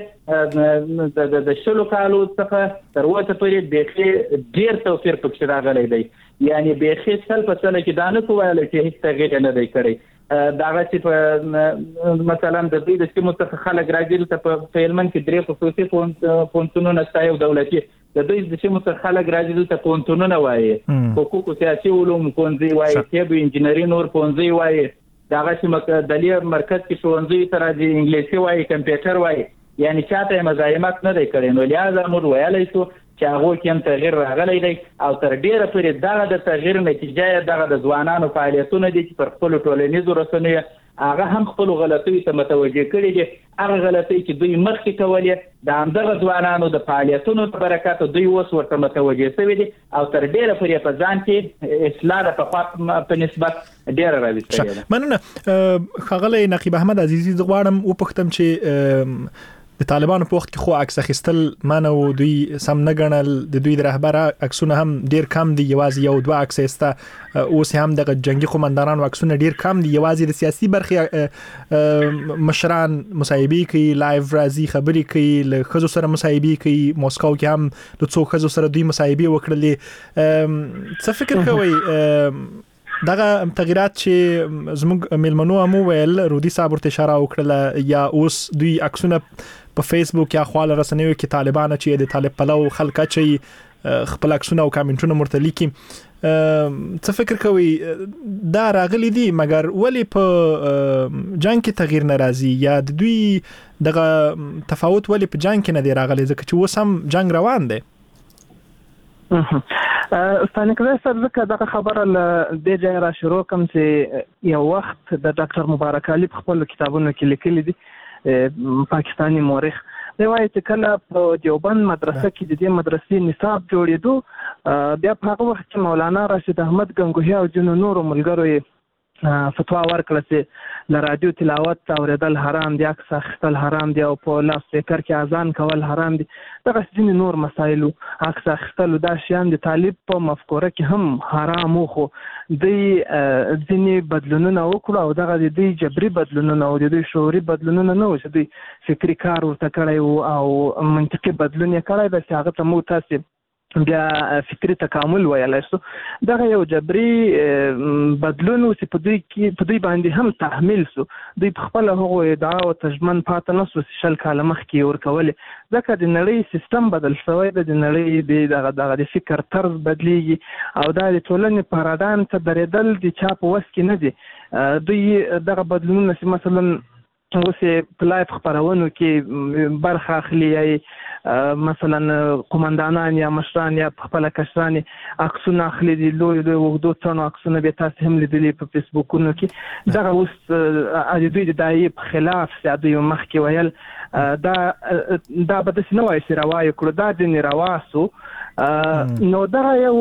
پورې د شلو کالو څخه تر اوسه پورې بیخي ډېر توپیر پکښې راغلی دی. یعنې بیخي سل په سله کې دا نه کو ویلی چې هېڅ تغیر یې نه دی کړی. دغه چې په مثلا د دوی د سیمو څخه خلک راځي دلته په هلمند کې درې خصوصي پوهنتونونه شته، یو دولتي. د دوی د سیمو څخه خلک راځي دلته پوهنتونونه وایي، حقوق سیاسي علوم پوهنځي وایي، طب انجینري نور پوهنځي وایي، دغه چې دلې مرکز کې ښوونځي ته راځي انګلیسي وایي، کمپیوټر وایي. یعنې چاته یې مزاحمت نه دی کړی. نو لهذا موږ ویلی شو چې هغو کې هم تغییر راغلی دی او تر ډېره پورې دغه د تغییر نتیجه یې دغه د ځوانانو فعالیتونه دي چې پر خپلو ټولنیزو رسنیو هغه هم خپلو غلطیو ته متوجه کړي دي. هغه غلطۍ چې دوی مخکې کولې د همدغه ځوانانو د فعالیتونو په برکت دوی اوس ورته متوجه شوي دي او تر ډېره پورې په ځان کې اصلاح د پخوا په نسبت ډېره راوستلې ده. مننه. ښاغلی نقیب احمد عزیزي، زه غواړم وپوښتم چې د طالبانو په وخت کې خو عکس اخیستل منع و، دوی سم نه ګڼل، د دوی د رهبر عکسونه هم ډیر کم دي، یوازې یو دوه عکس یسته. اوس هم د جنگي قومندانانو عکسونه ډیر کم دي، یوازې د سیاسي برخې مشران مصاحبې کوي، لایو راځي خبرې کوي، له ښځو سره مصاحبې کوي. موسکو کې هم د څو ښځو سره دوی مصاحبې وکړلې. څه فکر کوئ دغه تغیرات چې زموږ میلمنو هم وویل، رودي صاحب ورته اشاره وکړله، یا اوس دوی عکسونه په فیسبوک یا خواله رسنیو کې طالبان چې د طالب پلو خلک چې خپل عکسونه او کامنټونه مرته لیکي، څه فکر کوي دا راغلي دي مګر ولې په جنگ کې تغییر ناراضي، یا د دوی دغه تفاوت ولې په جنگ کې نه دی راغلی ځکه چې اوس هم جنگ روان دی؟ استاد کله سره ځکه دغه خبره له دې ځای را شروع کوم چې یو وخت د ډاکټر مبارک علي په خپل کتابونو کې لیکلي دي، پاکستانی مورخ دی وایي چې کله په دیوبند مدرسه کې د دې مدرسې نصاب جوړېدو، بیا په هغه وخت کې مولانا راشد احمد ګنگوهي او ځینو نورو ملګرو یې فتوا ورکړه چې له رادیو تلاوت اورېدل حرام دي، عکس اخیستل حرام دي، او په لاس سپیکر کې اذان کول حرام دي. دغه ځینې نور مسایلو عکس اخیستل دا شیان د طالب په مفکوره کې هم حرام وو، خو دوی ځینې بدلونونه وکړو او دغه د دوی جبري بدلونونه او د دوی شعوري بدلونونه نه وو چې دوی فکري کار ورته کړی وو او منطقي بدلون یې کړی دی چې هغه ته موږ تاسې بیا فکري تکامل ویلی شو. دغه یو جبري بدلون و چې په دوی کې په دوی باندې هم تحمیل سو. دوی په خپله هغو ادعاو ته ژمن پاته نه سو چې شل کاله مخکې یې ورکولې، ځکه د نړۍ سیستم بدل شوی دی، د نړۍ د دغه دغه د فکر طرز بدلیږي او دا د ټولنې پارادایم ته درېدل د چا په وس کې نه دي. دوی دغه بدلونونه چې مثلا اوس په لایف خپرونو کې برخه اخلي، یا مثلا قومندانان یا مشران یا خپل کشران عکسونه اخلي، د لوی لوی اوږدو څڼو عکسونه به تاسو هم لیدلي په فیسبوکونو کې. دغه اوس د دوی د دایې په خلاف چې دوی مخکې ویل دا دا به داسې نه وایي چې روا یې کړو، دا ځینې روا سو. نو دغه یو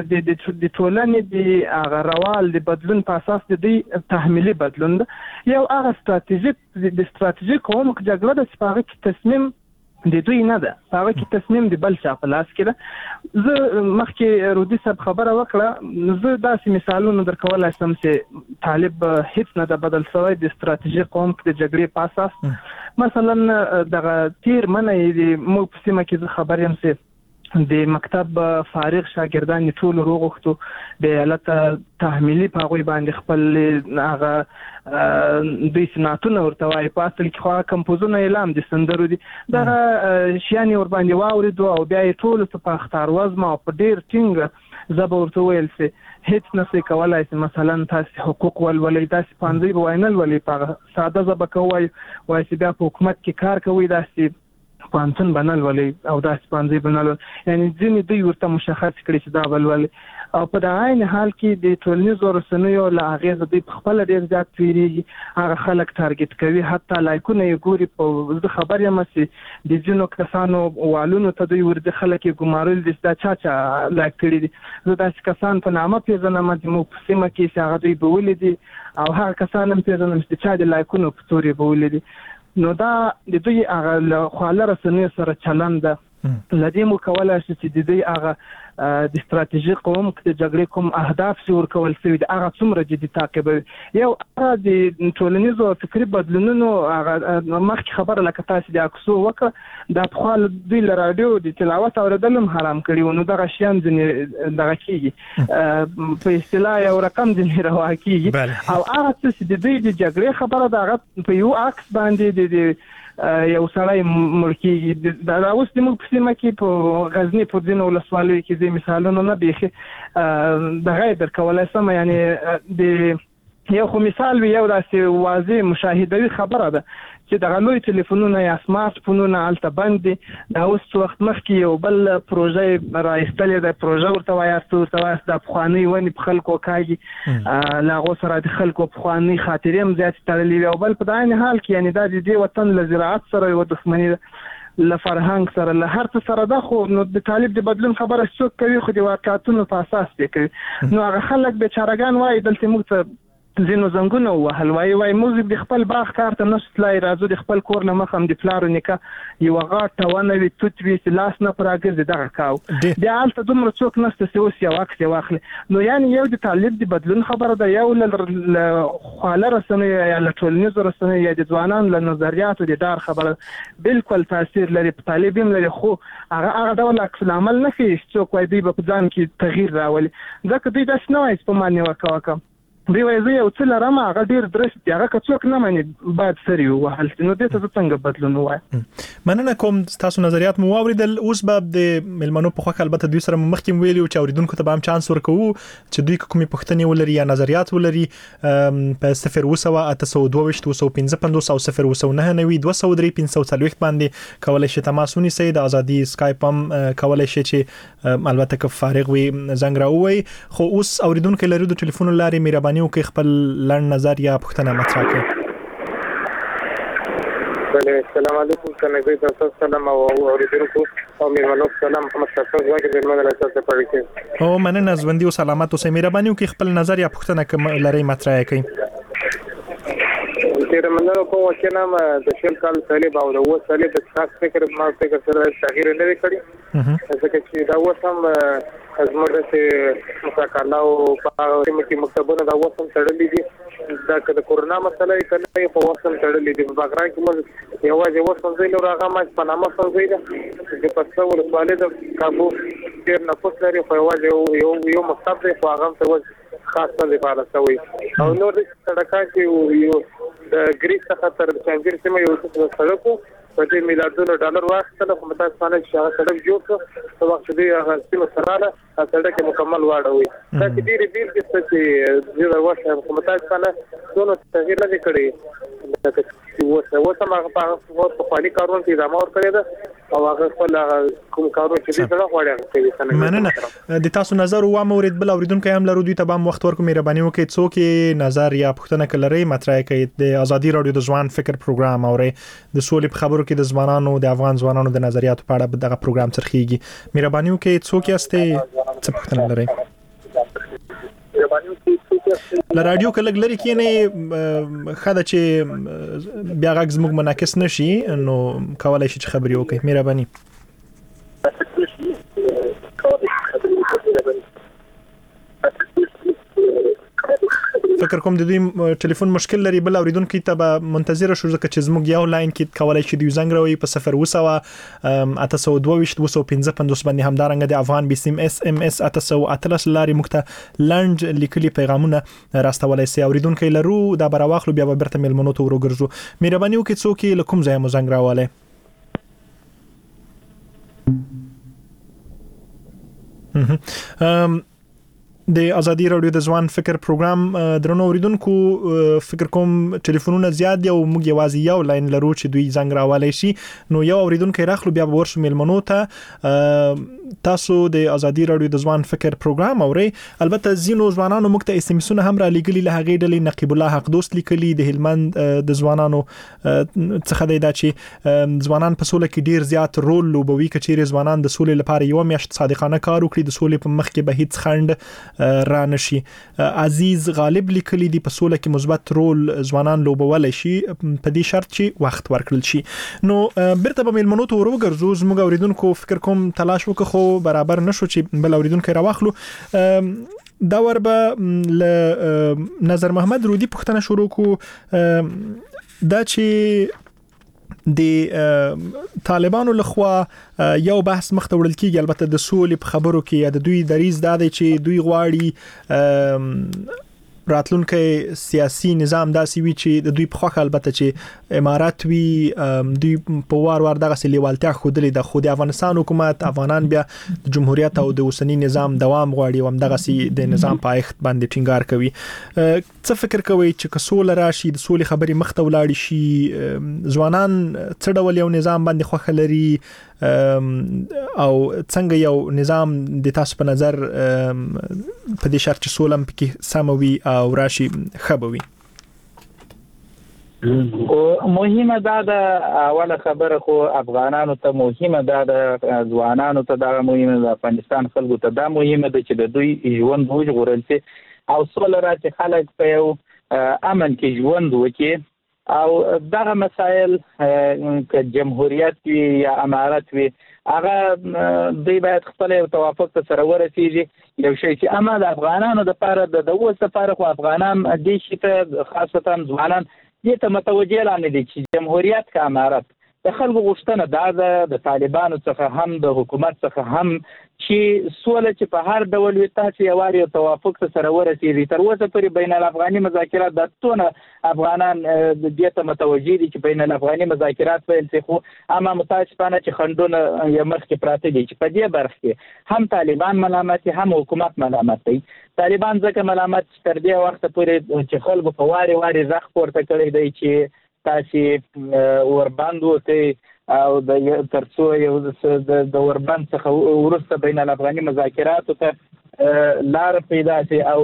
د ټولنې د هغه روال د بدلون په اساس د دوی تحمیلي بدلون ده. یو هغه ستراتیژیک د ستراتیژیک عمق جګړه ده چې په هغه کې تصمیم د دوی نه ده، په هغه کې تصمیم د بل چا په لاس کې ده. زه مخکې رودي صاحب خبره وکړه، زه داسې مثالونه درکولی شم چې طالب هیڅ نه ده بدل شوی د ستراتیژیک عمق د جګړې په اساس. مثلا دغه تیر منی د موږ په سیمه کې زه خبر یم چې د مکتب فارغ شاګردان ټول روغختو د ایالت تحمیلي په هغوی باندې خپل هغه دوی سناتونه ورته وایي، په اصل کې خو کمپوزونه اعلام دي، سندرو دي، دغه شیان یې ورباندې واورېدو او بیا یې ټولو ته په اختار وزمه او په ډېر ټینګه ژبه ورته ویل چې هیڅ نشي کولای چې مثلا تاسو حقوق ولولئ تاسو پانځي وینل ولې په ساده ژبه کوي وایي چې بیا په حکومت کې کار کوي داسې پانتون بنل ولې او داسې پانځي بنل یعنی ځینې دوی ورته مشخص کړي چې دا بل او په د عین حال کې د ټولنیزو رسنیو له اغیزه دوی په خپل ډیر زیات پیریږي هغه خلک ټارګټ کوي حتی لایکونه یې ګوري په خبر یم چې د ځینو کسانو والونو ته دوی ورته خلک یې ګمارل دي دا چا چا لایک کړي دي زه داسې کسان په نامه پیژنم چې مو په سیمه کې چې هغه دوی بولي دي او هغه کسان هم پیژنم چې چا د لایکونو په تورې بولي دي نو دا د دوی هغه خواله رسنیو سره چلند ده لدې مو کولای شي چې د دوی هغه د استراتیژي قوم د جګړې کوم اهداف چې ورکول شوي دي هغه څومره جدي تعقیبوي یو هغه د ټولنیزو فکري بدلونونو هغه مخکې خبره لکه تاسو د عکسو وکړه د پخوا دوی له راډیو د تلاوت اورېدل هم حرام کړي وو نو دغه شیان ځینې دغه کېږي په اصطلاح یو رقم ځینې روا کېږي او هغه څه چې د دوی د جګړې خبره ده هغه په یو عکس باندې د یو سړی ملکی دا اوس د موږ په سیمه کې په غزنی په ځینو ولسوالیو کې ځینې مثالونه نه بیخي دغه درکولای سم یعنی د یو خو مثال وی یو داسې واضح مشاهدوي خبره ده چې دغه لوی ټلیفونونه یا سمارټ فونونه هلته بند دي دا اوس څه وخت مخکې یو بل پروژه راایستلې ده پروژه ورته وایاست ورته وایاست د پخوانۍ ونې په خلکو کاږي له هغو سره د خلکو پخوانۍ خاطرې هم زیاتې تړلې وي او بل په عین حال کې یعنې دا د دې وطن له زراعت سره یوه دښمني ده له فرهنګ سره له هر څه سره ده خو نو د طالب د بدلون خبره څوک کوي خو د واقعیتونو په اساس دی کوي نو هغه خلک بیچارهګان وایي دلته موږ ته ځینو زنګونه ووهل وایي وایي موږ د خپل باغ کار ته نشو تلای راځو د خپل کور نه مخه هم د پلار و نیکه یوه غاټه ونه وي توت وي چې لاس نه په راګرځي دغه کاو بیا هلته دومره څوک نشته چې اوس یو عکس یې واخلي نو یعنې یو د طالب د بدلون خبره ده یو له خواله رسنیو یا له ټولنیزو رسنیو یا د ځوانانو له نظریاتو د ډار خبره بالکل تاثیر لري په طالب هم لري خو هغه هغه ډول عکس العمل نه ښیي چې څوک وایي دوی به په ځان کې تغییر راولي ځکه دوی داسې نه وایي چې په ما نیوکه وکړم دوی وایي زه یو څه لرم هغه ډېر درست دي هغه که څوک نه مني باید سر یې ووهل شي نو دې ته زه څنګه بدلون ووایم مننه کوم ستاسو نظریات مو واورېدل اوس به د میلمنو په خوښه البته دوی سره مو مخکې ویلي وو چې اورېدونکو ته به هم چانس ورکوو چې دوی کومې پوښتنې ولري یا نظریات ولري په صفر اووه سوه اته سوه دوه ویشت اوه سوه پنځه پنځوس او صفر اووه سوه نهه نوي دوه سوه درې پنځه سوه څلوېښت باندې کولی شي تماس ونیسئ د ازادي سکایپ هم کولی شي چې البته که فارغ وي زنګ راووایي خو اوس اورېدونکي لري د ټلیفون له لارې مهرباني وکړئ خپل لړ نظر یا پوښتنه مطرح کړئ بله السلام علیکم کنګوی تاسو سلام او اوریدونکو او میرمنو سلام محمد تاسو ځوګه د میرمنو له تاسو پاره کې او مننه ژوندۍ او سلامت اوسئ مهرباني وکړئ خپل نظر یا پوښتنه کوم لري مطرح کړئ تیر منلو په وکه نام د شل کال طالب او د و طالب د خاص فکر ما فکر سره تغییر نه وکړي ځکه چې دا وسم ازمره چې متکاله او په کې مکتبونه دا وسم تړلې دي دا که د کورونا مسله یې کنه په وسم تړلې دي په بغران کې موږ یوازې وسم زیل راغه ما په نامه سم زیل د پښتو ولسوالۍ د کابو ډیر نفوس لري خو یوازې یو یو مکتب دی خو هغه تر خاص نه لپاره شوی او نور د سړکا کې یو د ګریس څخه تر څنګه سیمه یو څه سړکو په دې میلیارډونو ډالر واخیستل خو متاسفانه چې هغه سړک جوړ کړ په وخت دې هغه سیمه سراله هغه سړک مکمل واړوي دا چې ډېرې ډېر چې زه ورته خو متاسفانه ټول تغییر نه کړی وسه وسه ما په خپل کارونه کې ادامه ورکړې ده او هغه خپل کوم کارونه چې دې سره غواړي کوي مننه د تاسو نظر او امورید بل اوریدونکو هم لرو دوی ته به وخت ورکو مهرباني وکړئ څوک نظر یا پوښتنه کولري مطرح کړئ د ازادي رادیو د ځوان فکر پروګرام اوري د سولې په خبرو کې د ځوانانو د افغان ځوانانو د نظریاتو په اړه دغه پروګرام ترخیږي مهرباني وکړئ څوک یاستئ څه پوښتنه لرئ ل رادیو کله لري کې نه خاله چې بیا غږ زموږ منعکس نشي نو کولای شي چې خبري وکړي مهرباني فکر کوم د دوی ټلیفون مشکل لري بل اوریدونکو ته به منتظر شو ځکه چې زموږ یو لاین کې کولای شي د زنګ راوي په صفر اووه سوه اته سوه دوه ویشت اوه سوه پنځه پنځوس باندې همدارنګه د افغان بیسیم اس ام اس اته سوه اتلس لاري مخته لنډ لیکلي پیغامونه راستولای سي اوریدونکو لرو دا براواخلو بیا به برته ملمنو ته ورګرځو مهرباني وکړئ څوک له کوم ځای مو زنګ راواله ام د ازادي رادیو د ځوان فکر پروګرام درنو اوریدونکو فکر کوم ټلیفونونه زیات دي او موږ یوازې یو لاین لرو چې دوی زنګ راوالي شي نو یو اوریدونکو راخلو بیا ورسو میلمنو ته تاسو د ازادي رادیو د ځوان فکر پروګرام اوري البته زینو ځوانانو موږ ته اس ام اسونه هم را لګلي له هغې ډلې نقیب الله حق دوست لیکلي د هلمند د ځوانانو څخه دی دا چې ځوانان په سوله کې ډیر زیات رول لوبوي کچېرې ځوانان د سولې لپاره یو میاشت صادقانه کار وکړي د سولې په مخ کې به هیڅ خند را نشي. عزیز غالب لیکلی دی په سوله کې مثبت رول ځوانان لوبولای شي په دې شرط چې وخت ورکړل شي. نو برته به ملمنو ته ورغورځو زموږ اوریدونکو فکر کوم تلاش وکړو خو برابر نشو چې بل اوریدونکو راوخلو. دا ور به ل نظر محمد رودی پښتنه شروع کو دا چې د طالبانو لخوا یو بحث مخته وړل کیږي البته د سولې په خبرو کې یا د دوی دریز دا دی چې دوی غواړي راتلونکي سیاسي نظام داسې وي چې د دوی په خوخه البته چې امارات وي دوی په وار وار دغه لیوالتیا خودلې د خود افغانستان حکومت افغانان بیا د جمهوریت او د اوسنی نظام دوام غواړي او دغه د نظام پایښت باندې ټینګار کوي. څه فکر کوي چې کسول راشي د سولې خبرې مخته ولاړ شي ځوانان څه ډول یو نظام باندې خوخه لري او څنګه یو نظام د تاسو په نظر په دې شرط چې سولم پکې سموي او راشي خبوي؟ او مهمه دا د اوله خبره خو افغانانو ته مهمه دا د ځوانانو ته دا مهمه د افغانستان خلکو ته دا مهمه ده چې د دوی ژوند وژغورل شي او سوله راځي خلک په یو امن کې ژوند وکړي او دغه مسائل که جمهوریت وي یا امارت وي هغه دوی باید خپل توافق ته سره ورسیږي. یو شی چې اما د افغانانو د لپاره د اوس لپاره خو افغانان دې شي ته خاصتا ځوانان دې ته متوجه لاندې دي چې جمهوریت که امارت د خلکو غوښتنه دا ده د طالبانو څخه هم د حکومت څخه هم چې سوله چې په هر ډول وي تاسو یواري توافق سره ورسېږي. تر اوسه پورې بین الافغاني مذاکرات د ټونه افغانان د دې ته متوجه دي چې بین الافغاني مذاکرات پیل شي خو اما متاسفانه چې خندونه یې مخکې پراته دي چې په دې برخه کې هم طالبان ملامت هم حکومت ملامت دي. طالبان ځکه ملامت تر دې وخت پورې چې خلکو په واري واري ځخ پورته کړی دی چې تاسو ورباند وته او د ترڅو یو د ورباند څخه ورسته بین الافغاني مذاکرات ته لار پیدا شي او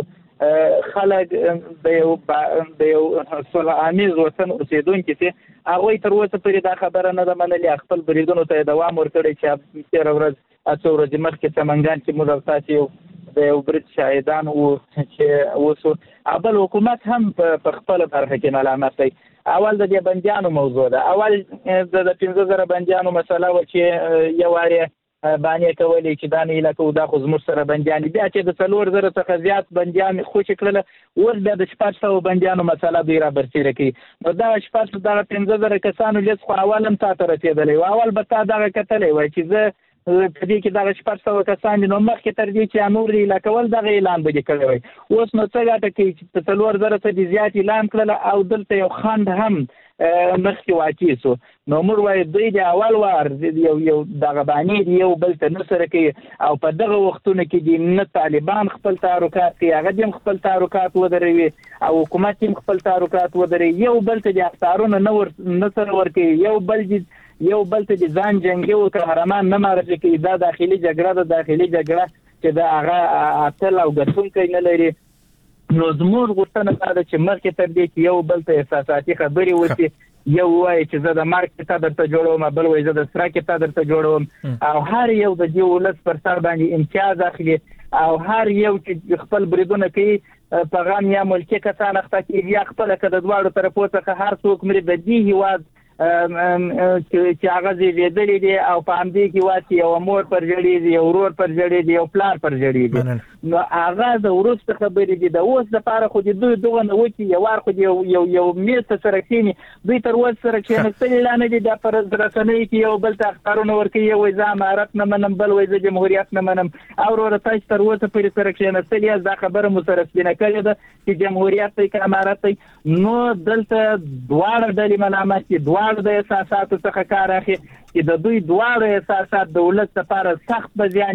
خلک د یو د یو صلح آمیز وطن اوسیدونکو چې هغه تر اوسه پرې دا خبره نه ده منلې خپل بریدونو ته دوام ورکړي چې تیر ورځ اته ورځې مخکې سمنګان کې موږ تاسو د یو برید شاهدان او چې اوسو ابل حکومت هم په خپل برخه کې ملامت دی. اول د دې بندیانو موضوع ده اول د پنځه زره بندیانو مسله و چې یو واره باندې کولې چې دا نه لکه دا خو زموږ سره بندیان بیا چې د څلور زره څخه زیات بندیان خو چې کړل اوس بیا د شپږ سوه بندیانو مسله دوی را برسېره کړي نو دا شپږ دغه پنځه زره کسانو لیست خو اول هم تا ته رسېدلی و اول به تا دغه کتلی وای چې زه په دې کې دغه شپږ سوه کسان نو مخکې تر دې چې نور اعلان کول دغه اعلان به دې کړی وای اوس نو څه ګټه کوي چې په څلور زره څخه زیات اعلان کړل او دلته یو خنډ هم مخکې واقع شو نو موږ وایو دوی د اول وار یو یو دغه باندې یو بل ته نه سره کوي او په دغه وختونو کې دي نه طالبان خپل تعرقات کوي هغه هم خپل تعرقات ودروي او حکومت هم خپل تعرقات ودروي یو بل ته د اختارونه نه ور نه سره ورکوي یو بل یو بل ته د ځان جنگي او قهرمان نه معرفي کوي دا داخلي جګړه ده داخلي جګړه چې دا هغه اتل او ګټونکی نه لري. نو زموږ غوښتنه دا ده چې مخکې تر دې چې یو بل ته احساساتي خبرې وشي یو وایي چې زه د مرګ کتاب درته جوړوم بل وایي زه د سره کتاب درته جوړوم او هر یو د دې ولس پر سر باندې امتیاز اخلي او هر یو چې خپل بریدونه کوي په غم یا ملکي کسان اخته کېږي یا خپله که د دواړو طرفو څخه هر څوک مري د دې هېواد چې هغه زیږېدلی دی او په همدې کې واسي یو مور پر جړېږي یو ورور پر جړېږي یو پلار پر جړېږي نو هغه د وروسته خبرې دي د اوس لپاره خو د دوی دغه نه وکړي یو وار خو یو یو یو میز ته سره کښېني دوی تر اوسه سره کښېنستلي لا نه دي دا په رسنیو کې یو بل ته اخطارونه ورکوي یو وایي زه امارت نه منم بل وایي زه جمهوریت نه منم او وروره تاسو تر اوسه پورې سره کښېنستلي یاست دا خبره مو سره سپینه کړې ده چې جمهوریت دی که امارت دی نو دلته دواړه ډلې ملامت دي دواړه د احساساتو څخه کار اخلي چې د دوی دواړه احساسات د ولس لپاره سخت به زیان دي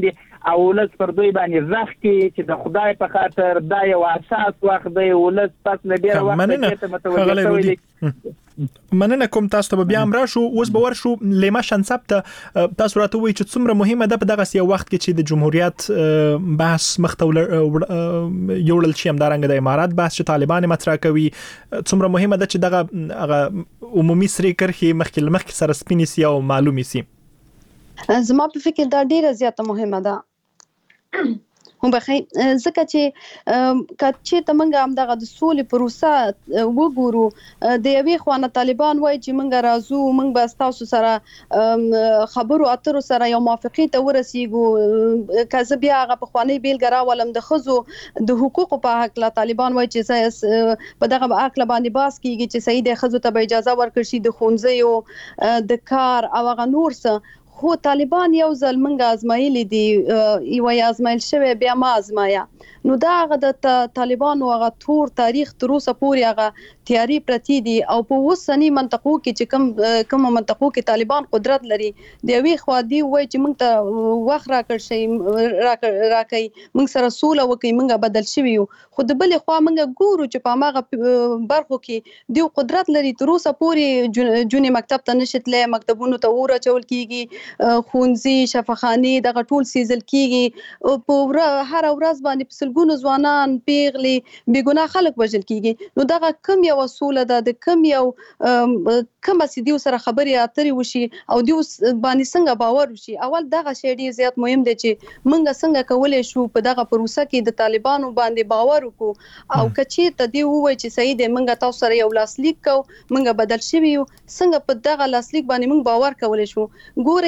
او ولس پر دوی باندې زخ کې چې د خدای په خاطر دا یو اساس وخت دی ولس پس نه ډیر وخت کې متوجه شوی مننه کوم تاسو ته بیا امر شو اوس به ورشو لیما شنصب ته تاسو راته وایي چې څومره مهمه ده په دغه یو وخت کې چې د جمهوریت بحث مختول یوړل شي همدارنګه د امارات بحث چې طالبان مطرح کوي څومره مهمه ده چې دغه عمومي سری کرخي مخکې مخکې سره سپینې سي او معلومي سي. زما په فکر دا ډیره زیاته مهمه ده هم بخیر ځکه چې کچې ته منګه هم دغه د سولې پروسه وګورو د یوې خوانه طالبان وایي چې منګه راځو منګ به تاسو سره خبرو اترو سره یو موافقه ته ورسیږو کزه بیا هغه په خواني بیلګرا ولم د خزو د حقوقو په حق لا طالبان وایي چې په دغه عقل باندې باس کیږي چې سید خزو ته اجازه ورکړي شي د خونځي د کار او هغه نور څه خو طالبان یو ځل منګه ازمایلی دي یو یا ازمایل شوی بیا ما ازمایا نو دا هغه د طالبانو هغه تور تاریخ تر اوسه پورې هغه تیاری پرتی دي او په اوسنی منطقو کې چې کوم کوم منطقو کې طالبان قدرت لري د یوې خوا دی وای چې موږ ته وخت راکړ شي راکړي موږ سره سوله وکي موږ بدل شوی خو د بل خوا موږ ګورو چې په ماغه برخو کې دی قدرت لري تر اوسه پورې جونې مکتب ته نشتلې مکتبونو ته ور چول کیږي خونځي شفاخاني دغه ټول سیزل کیږي په هر ورځ باندې په سلګونو ځوانان پیغلي بیګناه خلک وژل کیږي نو دغه کم یو اصول ده د کم یو کم سیدیو سره خبري اترې وشي او دی باندې څنګه باور وشي اول دغه شی ډیر زیات مهم دی چې موږ څنګه کولای شو په دغه پروسه کې د طالبانو باندې باور وکړو او کچې ته دی وای چې صحیح دی موږ تاسو سره یو لاسلیک کو موږ بدل شوی څنګه په دغه لاسلیک باندې موږ باور کولای شو ګوري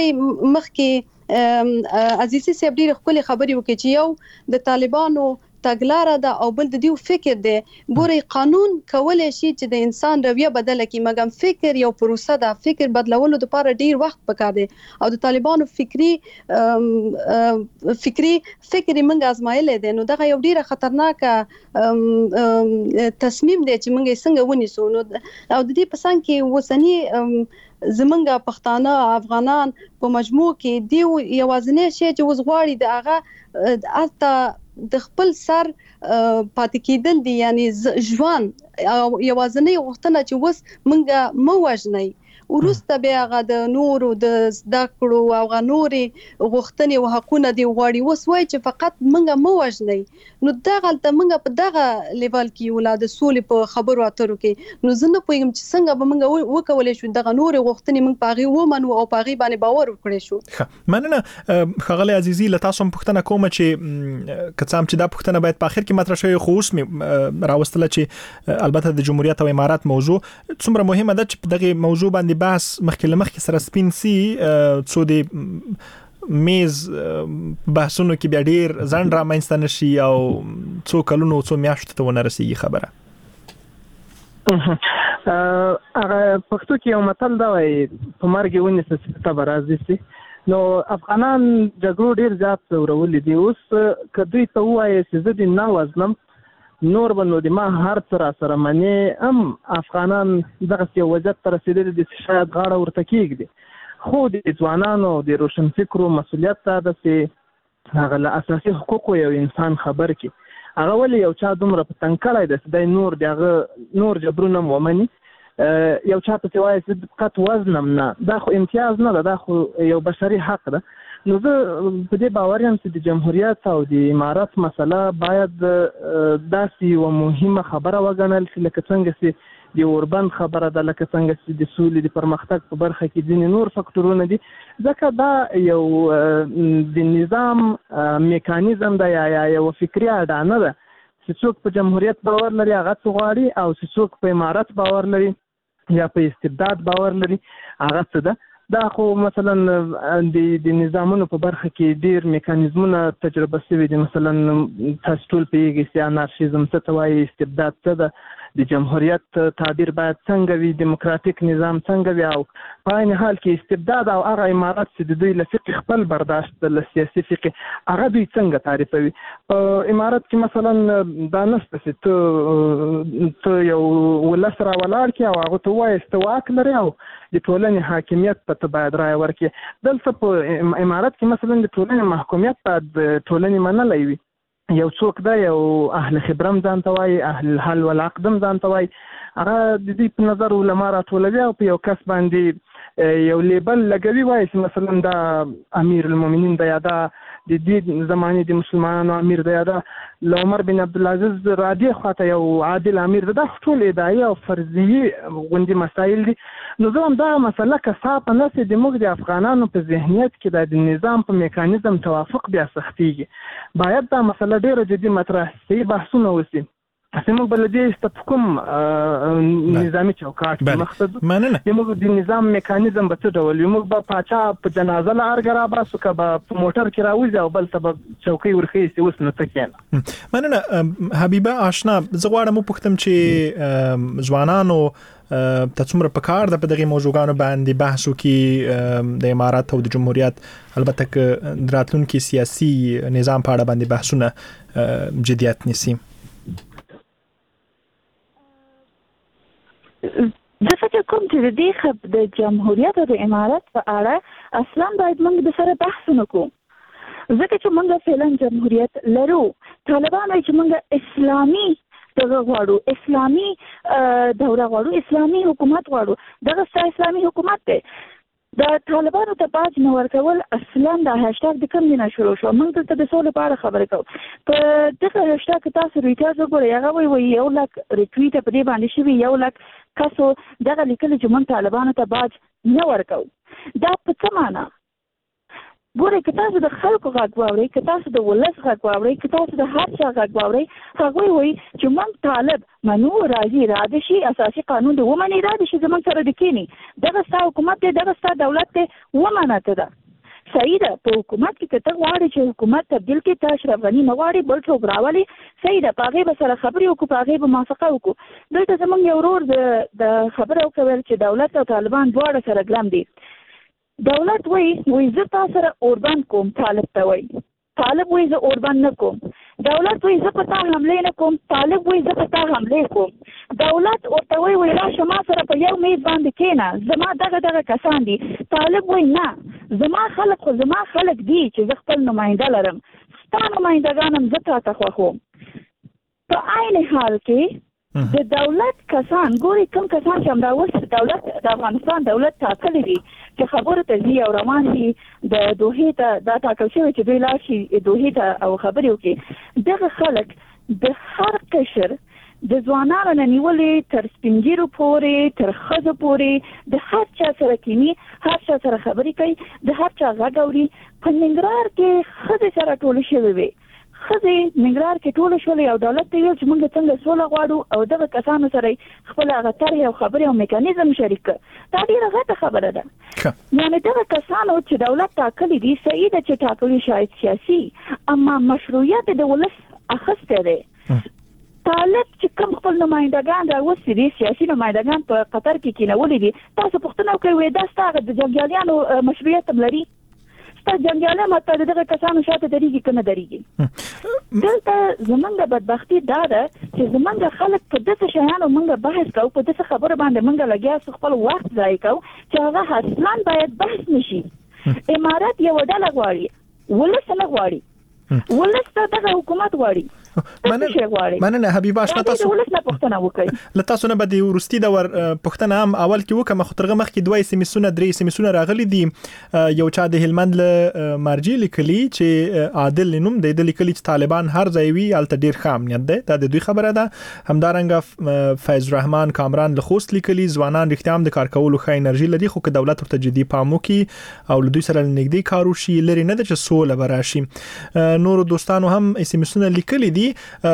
مخکې عزیزي صاحب ډېر خپل خبري وکړي چې یو د طالبانو تګلاره ده او بل د دیو فکر دی ګوري قانون کولای شي چې د انسان رویه بدله کړي مګم فکر یو پروسه ده فکر بدلولو لپاره ډیر وخت پکار دی او د طالبانو فکری فکری فکر منګ ازمایل دي نو دغه یو ډیره خطرناک تصمیم دی چې منګ څنګه ونیسو نو او د دې پسان کې وسنی زمونږه پښتانه افغانان په مجموع کې دی یوازنی شی چې وزغواړي د هغه البته د خپل سر پاتې کېدل دي یعنی ژوند او یوازنی وختونه چې وس مونږه مو وژنی ورسته بیا هغه د نورو د زده کړو او غنوري غوښتنې او حقونه دی غواړي وس وای چې فقط مونږه مو وژنی نو دغه ته مونږه په دغه لیول کې ولاد سولې په خبرو اترو کې نو زنه پوهیم چې څنګه به مونږ وکولای شو دغه نوري غوښتنې مونږ پاغي ومنو او پاغي باندې باور وکړي شو مننه خغلی عزیزي له تاسو پوښتنه کوم چې کڅام چې دا پوښتنه باید په اخر کې مطرح شي خو اوس می راوستله چې البته د جمهوریت او امارات موضوع څومره مهمه ده چې دغه موضوع باندې بحث مخکې لمخکې سره سپین سي څو د میز بحثونو کې بیا ډیر ځان را مینځته نشي او څو کلونو څو میاشتو ته ونه رسیږي خبره هغه پښتو کې یو متل دا وایي په مرګ ونیسه چې ته به راځي سي نو افغانان جګړو ډیر زیات ځورولي دي اوس که دوی ته ووایي چې زه دې نه وزنم نور بنو د ما هر څه را سره منی ام افغانان دغه یو وضعیت ته رسیدلي دي چې شاید غاړه ورته کېږدي خو د ځوانانو د روشن فکرو مسؤلیت دا ده چې هغه له اساسي حقوقو یو انسان خبر کړي هغه ولې یو چا دومره په تنګ کړی ده چې دی نور د هغه نور جبرونه هم ومني یو چا ته چې وایي چې فقط وزنم نه دا خو امتیاز نه ده دا خو یو بشري حق ده نو زه په دې باور یم چې د جمهوریت او د امارات مسله باید داسې یوه مهمه خبره وګڼل شي لکه څنګه چې د اوربند خبره ده لکه څنګه چې د سولې د پرمختګ په برخه کې ځینې نور فکټورونه دي ځکه دا یو د نظام میکانیزم ده یا یو فکري اډانه ده چې څوک په جمهوریت باور لري هغه څه غواړي او چې څوک په امارات باور لري یا په استبداد باور لري هغه څه ده دا خو مثلا د د نظامونو په برخه کې ډیر میکانیزمونه تجربه شوي دي مثلا تاسو ټول پیږي چې انارشیزم څه ته وایي استبداد څه ده د جمهوریت تعبیر باید څنګه وي، دیموکراتیک نظام څنګه وي، او په عین حال کې استبداد او هغه امارات چې د دوی له فقه خپل برداشت له سیاسي فقه هغه دوی څنګه تعریفوي. په امارات کې مثلا دا نشته چې ته ته یو ولس را ولاړ کړې او هغه ته ووایې چې ته واک لرې او د ټولنې حاکمیت ته ته باید رایه ورکړې. دلته په امارات کې مثلا د ټولنې محکومیت باید ټولنې منلی وي. یو څوک دی، یو اهل خبرم ځان ته وایي، اهل الحل والعقدم ځان ته وایي، هغه د دې په نظر علما راټولوي او په یو کس باندې یو لیبل لګوي، وایي چې مثلا دا امیر المؤمنین دی، یا دا د دې زمانې د مسلمانانو امیر دی، یا دا له عمر بن عبدالعزیز رادي خواته یو عادل امیر دی. دا ټول ادعایي او فرضیي غوندې مسایل دي. نو زه هم دغه مسله که صافه نه سي، زموږ د افغانانو په ذهنیت کې د نظام په میکانیزم توافق بیا سختېږي. باید دا مسله ډېره جدي مطرح سي، بحثونه وسي. زموږ بلدیه است په کوم نظامي چوکاټ کې مقصد زموږ د نظام میکانیزم به څه ډول وي. موږ به پاچا په جنازه له ارګ راباسو، که به په موټر کې راوځي او بل ته به چوکۍ ورخیسي. اوس نو ته کښېنه. مننه حبیبه آشنا. زه غواړم وپوښتم چې ځوانانو ته څومره پکار ده په دغه موضوعګانو باندې بحث وکړي د امارات او د جمهوریت، البته که د راتلونکي سیاسي نظام په اړه باندې بحثونه جدیت نیسي. زه فکر کوم چې د دې خب د جمهوریت او د امارات په اړه اصلا باید موږ د سره بحث وکړو، ځکه چې موږ فعلا جمهوریت لرو. طالبان وايي چې موږ اسلامي دغه غواړو، اسلامي دوره غواړو، اسلامي حکومت غواړو. دغه ستا اسلامي حکومت دی. د طالبانو ته باج نه ورکول اصلا د هاشتاګ د کوم نه شروع شو. موږ دلته د سولې په اړه خبرې کوو. په دغه هاشتاګ تاسو ریټیز وګورئ، هغه وایي وایي یو لک ریټویټ په دې باندې شوي، یو لک کسو دغه لیکلي چې موږ طالبانو ته باج نه ورکوو. دا په څه معنا؟ ګورئ، که تاسو د خلکو غږ واورئ، که تاسو د ولس غږ واورئ، که تاسو د هر چا غږ واورئ، هغوی وایي چې موږ طالب منو، راځي اراده شي، اساسي قانون د ومني، اراده شي زموږ سره د کېني، دغه ستا حکومت دی، دغه ستا دولت دی، ومنه ته ده. صحیح ده. په حکومت کې که ته غواړې چې حکومت تبدیل کړي، ته اشرف غني نه غواړې، بل څوک راولي، صحیح ده. په هغې به سره خبرې وکړو، په هغې به موافقه وکړو. دلته زموږ یو ورور د خبره وکول چې دولت او طالبان دواړه سره ګرم دي. دولت وایي وایي زه تا سره اوربند کوم، طالب ته وایي. طالب وایي زه اوربند نه کوم. دولت وایي زه په تا حملې نه کوم، طالب وایي زه په تا حملې کوم. دولت ورته وایي وایي راشه ما سره په یو میز باندې کښېنه، زما دغه دغه کسان دي. طالب وایي نه، زما خلک خو زما خلک دي چې زه خپل نماینده لرم، ستا نمایندګان هم زه تا ته خوښوم. په عین حال کې د دولت کسان، ګوري کوم کسان چې همدا اوس دولت د افغانستان دولت ټاکلی دي چې خبرو ته ځي او روان دي د دوحې ته، دا ټاکل شوی چې دوی لاړ شي دوحې ته او خبرې وکړي. دغه خلک د هر قشر د ځوانانو نه نیولې تر سپین ږیرو پورې، تر ښځو پورې، د هر چا سره کینی، هر چا سره خبرې کوي، د هر چا غږ اوري. په ننګرهار کې ښځې سره ټولې شوې وې، ښځې ننګرهار کې ټوله شولې او دولت ته ویل چې موږ څنګه سوله غواړو او دغه کسانو سره خپل هغه طرحې او خبرې او میکانیزم شریک کړ. دا ډېره غټه خبره ده. یعنې دغه کسانو چې دولت ټاکلي دي، صحیح ده چې ټاکلي شاید سیاسي، اما مشروعیت د ولس اخیستی دی. طالب چې کوم خپل نمایندګان راوستي دي، سیاسي نمایندګان په قطر کې کېنولي دي، تاسو پوښتنه وکړئ وایي دا ستا هغه د جنګیالیانو مشروعیت هم لري؟ ستا جنګیالیان ورته د دغه کسانو شاته درېږي که نه درېږي؟ دلته زمونږ بدبختي دا ده چې زمونږ خلک په داسې شیانو موږ بحث کوو، په داسې خبرو باندې موږ لګیا سو خپل وخت ضایع کوو چې هغه اصلا باید بحث نشي. امارات یوه ډله غواړي، ولس نه غواړي. ولس ته دغه حکومت غواړي. مننه حبیبه آشنا. تاسو له تاسو نه به د وروستي دور پوښتنه هم اول کې وکړم، خو ترغه مخکې دوه سیمسونه درې سیمسونه راغلي دي. یو چا د هلمند له مرجي لیکلي چې عادل نوم دی، د لیکلي چې طالبان هر ځای وي هلته ډېر ښه امنیت دی، دا د دوی خبره ده. همدارنګه فیض الرحمن کامران له خوست لیکلي ځوانان رښتیا هم د کار کولو ښه انرژي لري، خو که دولت ورته جدي پام وکړي او له دوی سره نږدې کار وشي، لرې نه ده چې سوله به راشي. نورو دوستانو هم سیمسونه لیکلي دي.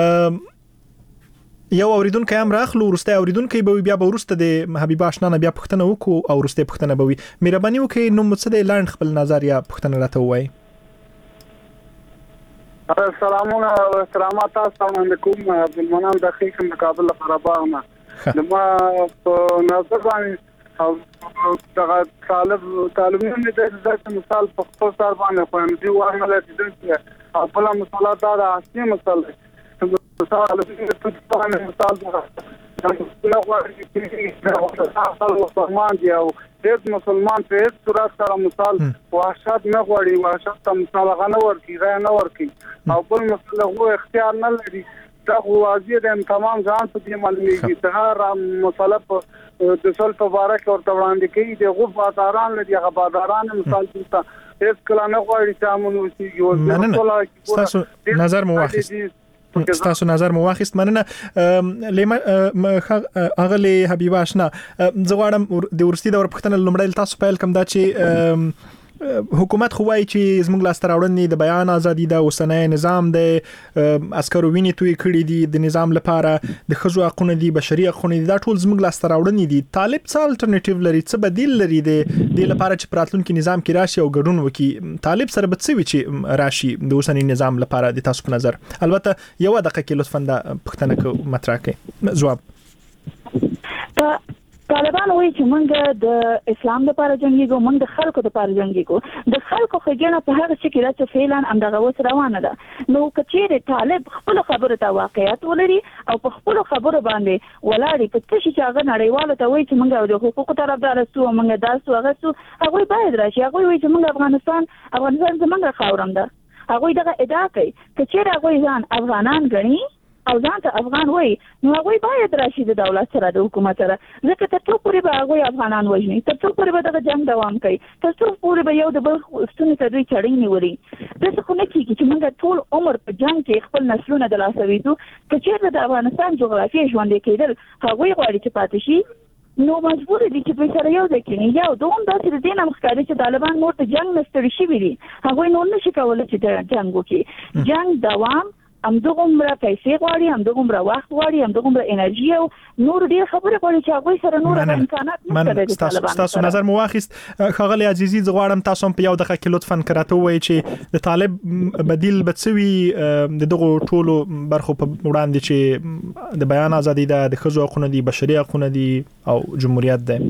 یو اوریدونکو هم راخلو، ورسته اوریدونکو به بیا به ورسته د حبیبه آشنا نه بیا پوښتنه وکړو او ورسته پوښتنه به وي. مهرباني وکړئ نو څه د لاند خپل نظر یا پوښتنه راته وایي. سلامونه او احترامات تاسو ته کوم عبدالمنان دقیق من کابل قره‌باغ نه لما په نظر باندې او دغه طالب طالبان د داسې مثال په خپل سر باندې خو دې وانه چې او بل مثال دا د اصلي مثال مثال د مثال نو مسلمان دی او هیڅ مسلمان په هیڅ صورت سره مثال وحشت نه غواړي وحشت ته مثال غنه ورکی غا نه ورکی او بل مثال هو اختیار نه لري دا واضح ده تمام ځان په دې معلومیږي ته مسله د سول په باره کې ورته وړاندې کوي د غوف بازاران لري هغه بازاران مثال ته هیڅ کله نه غواړي چې امن وسیږي او تاسو نظر مو واخیست ستاسو نظر مو واخیست مننه لیما اغلی حبیب آشنا زه غواړم د ورستي دور پښتنه لومړی تاسو پیل کوم دا چې حکومت خو وايي چې زموږ لاس تراوړنې د بیان ازادي د اوسنۍ نظام د عسکرو وینې توی کړي دي د نظام لپاره د خزو حقوقو دي بشري حقوقو دي دا ټول زموږ لاس تراوړنې دي طالب څه الټرنیټیو لري څه بدیل لري د د لپاره چې پراتلونکو نظام کې راشي او ګډون وکي طالب سره به څه وي چې راشي د اوسنۍ نظام لپاره د تاسو په نظر البته یو دقیقه کې لطفا د پښتنه کو مطرح کړئ جواب طالبان وایي چې موږ د اسلام لپاره جنګیږو موږ د خلکو لپاره جنګیږو د خلکو خګنه په هغه څه کې چې فعلا همدغه وس روانه ده نو کچېره طالب خپل خبره ته واقعیت ولري او په خپل خبره باندې ولاړی په څه چې هغه نړیوالو ته وایي چې موږ د حقوقو طرفدار یو موږ داسو هغه څه هغه باید راشي هغه وایي چې موږ افغانستان افغانستان زموږ خاورم ده هغه دغه ادعا کوي کچېره هغه ځان افغانان غني او ځان ته افغان وای نو هغه باید راشي د دولت سره د حکومت سره ځکه تر څو پورې به هغه افغانان وژني تر څو پورې به د جنگ دوام کوي تر څو پورې به یو د بل ستونی ته دوی چړې نیولي د څه خو نه کیږي چې موږ ټول عمر په جنگ کې خپل نسلونه د لاسه ویدو چې چیرته د افغانستان جغرافیه ژوند کېدل هغه غواړي چې پاتې شي نو مجبور دي چې په سره یو ځکه یو دوم داسې د دینه مخکاري چې طالبان مور ته جنگ نستړي شي ویلي هغه نو نشي کولای چې جنگ وکړي جنگ دوام هم دغه عمره پیسې غواړي هم دغه عمره وخت غواړي هم دغه عمره انرژي او نور ډیر خبره غواړي چې هغه سره نور امکانات نشته تاسو تاسو نظر مو واخیست خغلی عزیزي زغواړم تاسو په یو دقیقه کې لطفا کراته وایي چې د طالب بدیل بتسوي د دغه ټولو برخو په وړاندې چې د بیان ازادي د خزو حقوقو دي بشري حقوقو دي او جمهوریت ده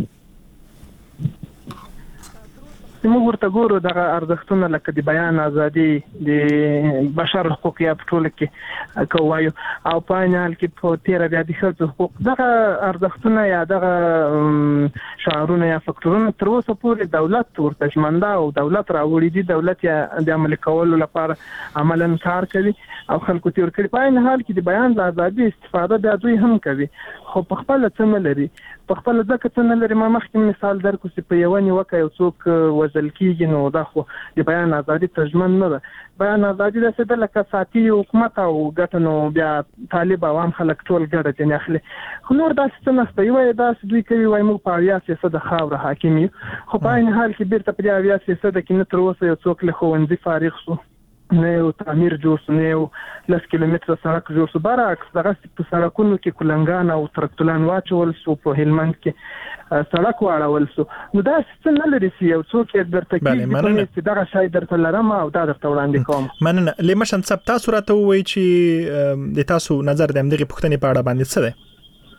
موږ ورته ګورو دغه ارزښتونه لکه د بیان ازادي د بشر حقوق یا په ټول کې کوایو او په عین کې په تیر بیا د ښځو حقوق دغه ارزښتونه یا دغه شعارونه یا فکټورونه تر اوسه پورې دولت ورته ژمنده او دولت راوړي دي دولت یې د عملي کولو لپاره عملاً کار کوي او خلکو تیر کړي په عین حال کې د بیان ازادي استفاده د دوی هم کوي خو په خپل څه نه لري په خپل ځکه څه نه لري ما مخکې مثال درکو چې په یو نیوکه یو څوک وزل کیږي نو دا خو د بیان ازادي ترجمن نه ده بیان ازادي د څه د لکه ساتي حکومت او ګټه نو بیا طالب عوام خلک ټول ګډه دي اخلي خو نور دا څه نه ستوي وای دا دوی کوي وای موږ په اویا سیاست د خاور حاکمي خو په عین حال کې بیرته په اویا سیاست کې نه تر اوسه یو څوک له خوندې فارغ شو نه یو تعمیر جوړ شو نه یو لس کیلومتره سړک جوړ شو برعکس دغه په سړکونو کې کولنګان او ترکتلان واچول شو په هلمند کې سړک واړول شو نو دا څه نه لري چې یو څوک درته کې چې دغه شای درته لرم او دا درته وړاندې کوم مننه لمشن سب تاسو راته وایي چې د تاسو نظر د همدغه پښتنې په اړه باندې څه دی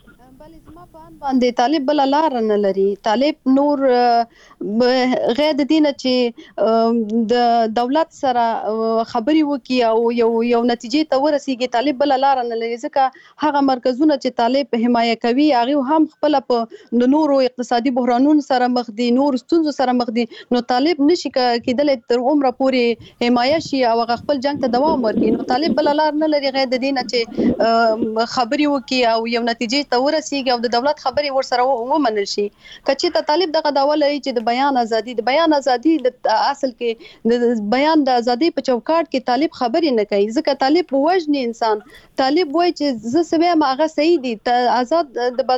باندې طالب بل لار نه لري طالب نور غیر د دینه چې د دولت سره خبري وکي او یو یو نتیجې ته ورسیږي طالب بل لار نه لري ځکه هغه مرکزونه چې طالب حمایه کوي هغه هم خپل په نورو اقتصادي بحرانونو سره مخ دي نور ستونزو سره مخ دي نو طالب نشي کېدل تر عمره پورې حمایه شي او هغه خپل جنگ ته دوام ورکړي نو طالب بل لار نه لري غیر د دینه چې خبري وکي او یو نتیجې ته ورسیږي او د دولت خبري ورسره ومنل شي کچې ته طالب دغه داوا لري چې د بیان ازادي د بیان ازادي د اصل کې د بیان د ازادي په چوکاټ کې طالب خبري نه کوي ځکه طالب وژني انسان طالب وایي چې زه سوي ما هغه صحیح دي آزاد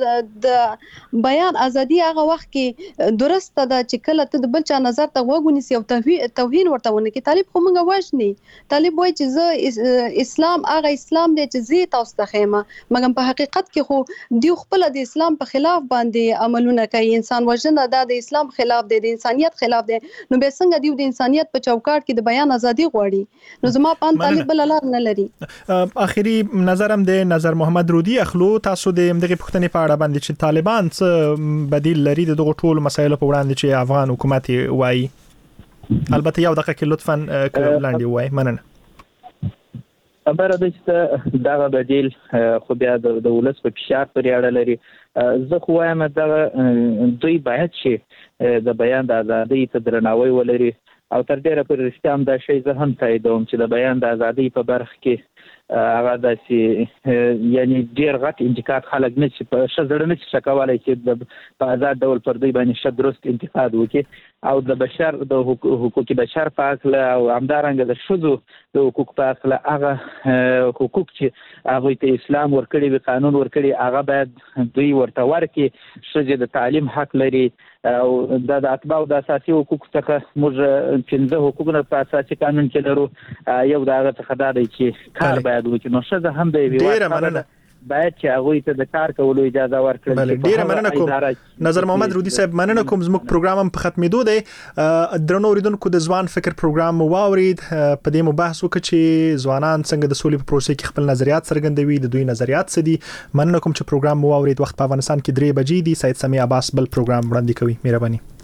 د بیان ازادي هغه وخت کې درسته ده چې کله ته د بل چا نظر ته وګونیسي او توهین ورته ونه کې طالب خو موږ وژني طالب وایي چې زه اسلام هغه اسلام دی چې زه تاسو ته خېمه مګر په حقیقت کې خو دی خپل د اسلام اسلام په خلاف باندې عملونه کوي انسان وژنه دا د اسلام خلاف دی د انسانيت خلاف دی نو به څنګه دی د انسانيت په چوکاټ کې د بیان ازادي غواړي نو زما په ان طالب بل لار نه لري. اخیری نظرم د نظر محمد رودي اخلو تاسو د دغه پښتنې په اړه باندې چې طالبان څه بدیل لري د دغه ټولو مسایلو په وړاندې چې افغان حکومت وایي. البته یو دقیقه کې لطفا لاندې وایي. مننه. خبره ده چې دا بدیل خو بیا د ولس په فشار پورې اړه لري. زه خو وایم دا دوی باید چې د بیان د ازادۍ ته درناوی ولري او تر ډیره پورې رښتیا هم دا شی زه هم تاییدوم چې د بیان د ازادۍ په برخه کې هغه داسې یعنی ډیر غټ انتقاد خلک نه چې په شزړه نه چې کولای چې په آزاد ډول پر دوی باندې ش درست انتقاد وکړي او د بشر د حقوق بشر په اړه او همدارنګه د شذو د حقوق په اړه هغه حقوق چې هغه ته اسلام ورکړي وي قانون ورکړي هغه باید دوی ورته ورکړي چې د تعلیم حق لري او د اتباع د اساسي حقوق څخه موږ پنځه حقوقونه په اساسي قانون کې لرو یو دا څه دا دی چې کار باید وکړي نو څه هم دی ویوه باید چې هغه ته د کار کولو اجازه ورکړي. بله ډیره مننه کوم نظر محمد رودي صاحب مننه کوم زموږ پروګرام هم په ختمېدو دی. درنو اوریدونکو د ځوان فکر پروګرام واورید په دې مو بحث وکړو چې ځوانان څنګه د سولې په پروسې کې خپل نظریات څرګندوي د دوی نظریات څه دي. مننه کوم چې پروګرام مو واورید. وخت په افغانستان کې درې بجې دي. سید سمیع عباس بل پروګرام وړاندې کوي. مهرباني.